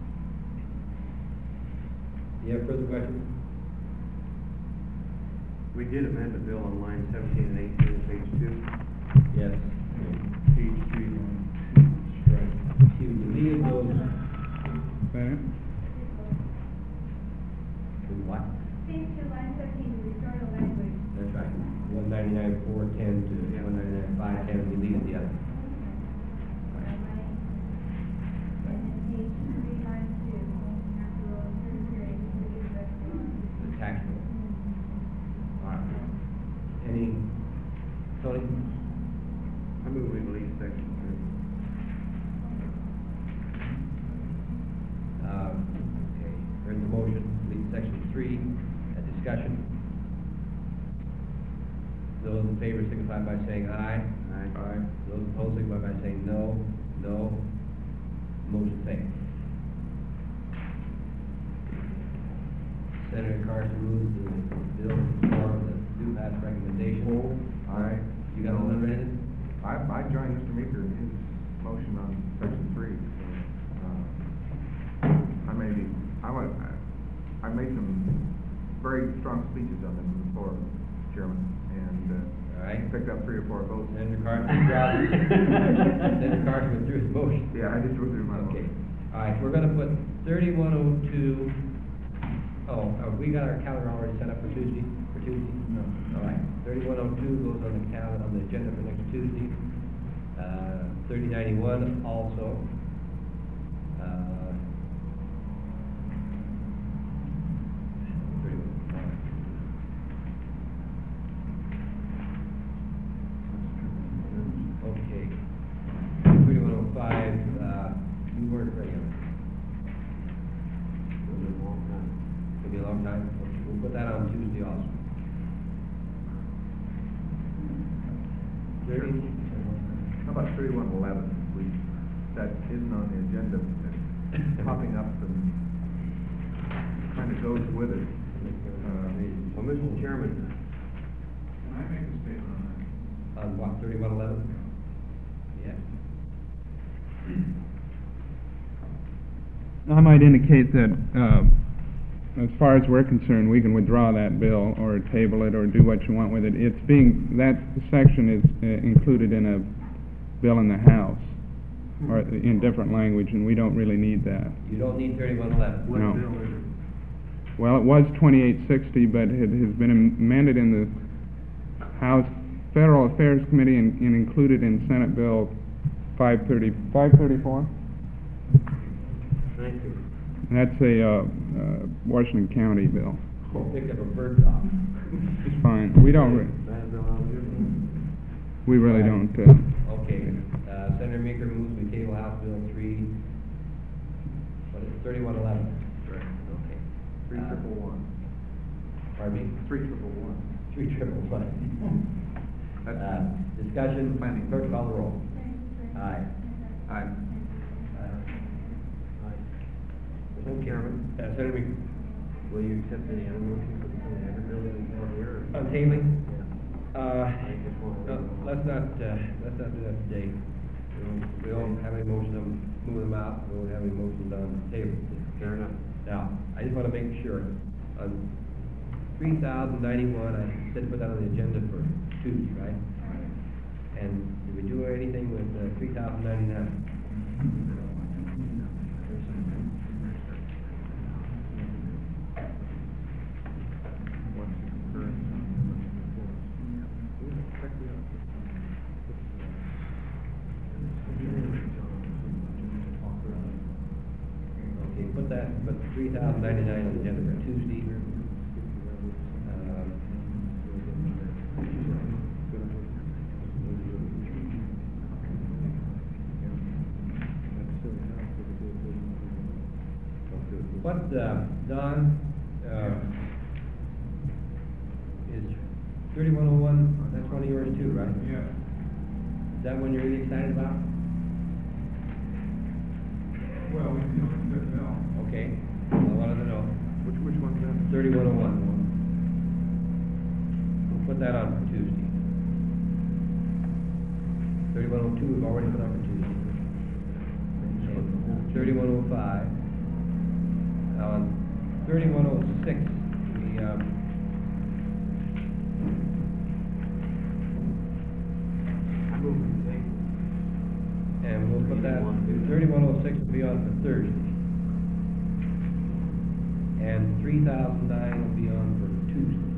Speaker 2: You have further questions?
Speaker 4: We did amend the bill on line seventeen and eighteen, page two.
Speaker 2: Yes.
Speaker 1: Page three, line two, strike.
Speaker 2: See, we deleted those.
Speaker 14: Is that it?
Speaker 2: What?
Speaker 15: Page two, line seventeen, restore the language.
Speaker 2: That's right. One ninety-nine, four ten to one ninety-nine, five ten, we deleted the other.
Speaker 15: And then page three, line two, after all, certain period, we give the rest of
Speaker 2: The tax bill. All right. Any, Tony?
Speaker 4: I move we release section three.
Speaker 2: Um, okay, heard the motion, delete section three, a discussion. Those in favor signify by saying aye.
Speaker 4: Aye.
Speaker 2: Aye. Those opposed signify by saying no. No. Motion failed. Senator Carson moves the bill to form the do pass recommendation.
Speaker 1: All right.
Speaker 2: You got all that ready?
Speaker 1: I, I joined Mister Meeker in his motion on section three. Uh, I may be, I want, I, I made some very strong speeches on this before, Chairman, and, uh,
Speaker 2: All right.
Speaker 1: picked up three or four votes.
Speaker 2: Senator Carson withdraws. Senator Carson withdrew his motion.
Speaker 1: Yeah, I just withdrew my
Speaker 2: Okay.
Speaker 1: motion.
Speaker 2: All right, we're gonna put thirty-one oh two, oh, uh, we got our calendar already set up for Tuesday, for Tuesday?
Speaker 1: No.
Speaker 2: All right, thirty-one oh two goes on the calendar, on the agenda for next Tuesday. Uh, thirty ninety-one also. Uh, Okay. thirty-one oh five, uh, you weren't ready on it.
Speaker 4: It'll be a long time.
Speaker 2: It'll be a long time. Okay, we'll put that on Tuesday also. Thirty,
Speaker 1: How about thirty-one eleven, please? That isn't on the agenda, but it's popping up and kind of goes with it. Uh,
Speaker 4: Well, Mister Chairman,
Speaker 1: Can I make a statement on that?
Speaker 2: on what, thirty-one eleven? Yeah.
Speaker 14: I might indicate that, uh, as far as we're concerned, we can withdraw that bill or table it or do what you want with it. It's being, that section is uh, included in a bill in the House, or in different language, and we don't really need that.
Speaker 2: You don't need thirty-one eleven.
Speaker 14: No. Well, it was twenty-eight sixty, but it has been amended in the House Federal Affairs Committee and, and included in Senate Bill five thirty, five thirty-four?
Speaker 4: Thank you.
Speaker 14: That's a, uh, uh, Washington County bill.
Speaker 2: Picked up a bird dog.
Speaker 14: It's fine. We don't, re-
Speaker 4: That bill out here?
Speaker 14: we really don't, uh,
Speaker 2: Okay, uh, Senator Meeker moves we table House Bill three, what is it, thirty-one eleven?
Speaker 4: Correct.
Speaker 2: Okay.
Speaker 4: Three
Speaker 2: Uh,
Speaker 4: triple one.
Speaker 2: Pardon me?
Speaker 4: Three triple one.
Speaker 2: Three triple one. Uh, discussion,
Speaker 4: Planning.
Speaker 2: clerk call the roll. Aye.
Speaker 4: Aye. Mr. Chairman,
Speaker 2: Uh, Senator Meeker,
Speaker 4: will you accept any other motion for the other bill that we have here? or-
Speaker 2: on tabling?
Speaker 4: Yeah.
Speaker 2: Uh,
Speaker 4: I just want to-
Speaker 2: no, let's not, uh, let's not do that today. We don't, we don't have any motion to move them out, we don't have any motions on the table.
Speaker 4: Fair enough.
Speaker 2: Now, I just wanna make sure, on three thousand ninety-one, I said put that on the agenda for Tuesday, right? And did we do anything with, uh, three thousand ninety-nine? Okay, put that, put three thousand ninety-nine on the agenda for Tuesday. Um, What, uh, Don, uh, is thirty-one oh one, that's one of yours too, right?
Speaker 1: Yeah.
Speaker 2: Is that one you're really excited about?
Speaker 1: Well, we feel it's good now.
Speaker 2: Okay, I wanted to know.
Speaker 4: Which, which one's that?
Speaker 2: Thirty-one oh one. We'll put that on for Tuesday. Thirty-one oh two, we've already put on for Tuesday. And thirty-one oh five. On thirty-one oh six, we, um,
Speaker 4: I move we table.
Speaker 2: and we'll put that, thirty-one oh six will be on for Thursday. And three thousand nine will be on for Tuesday.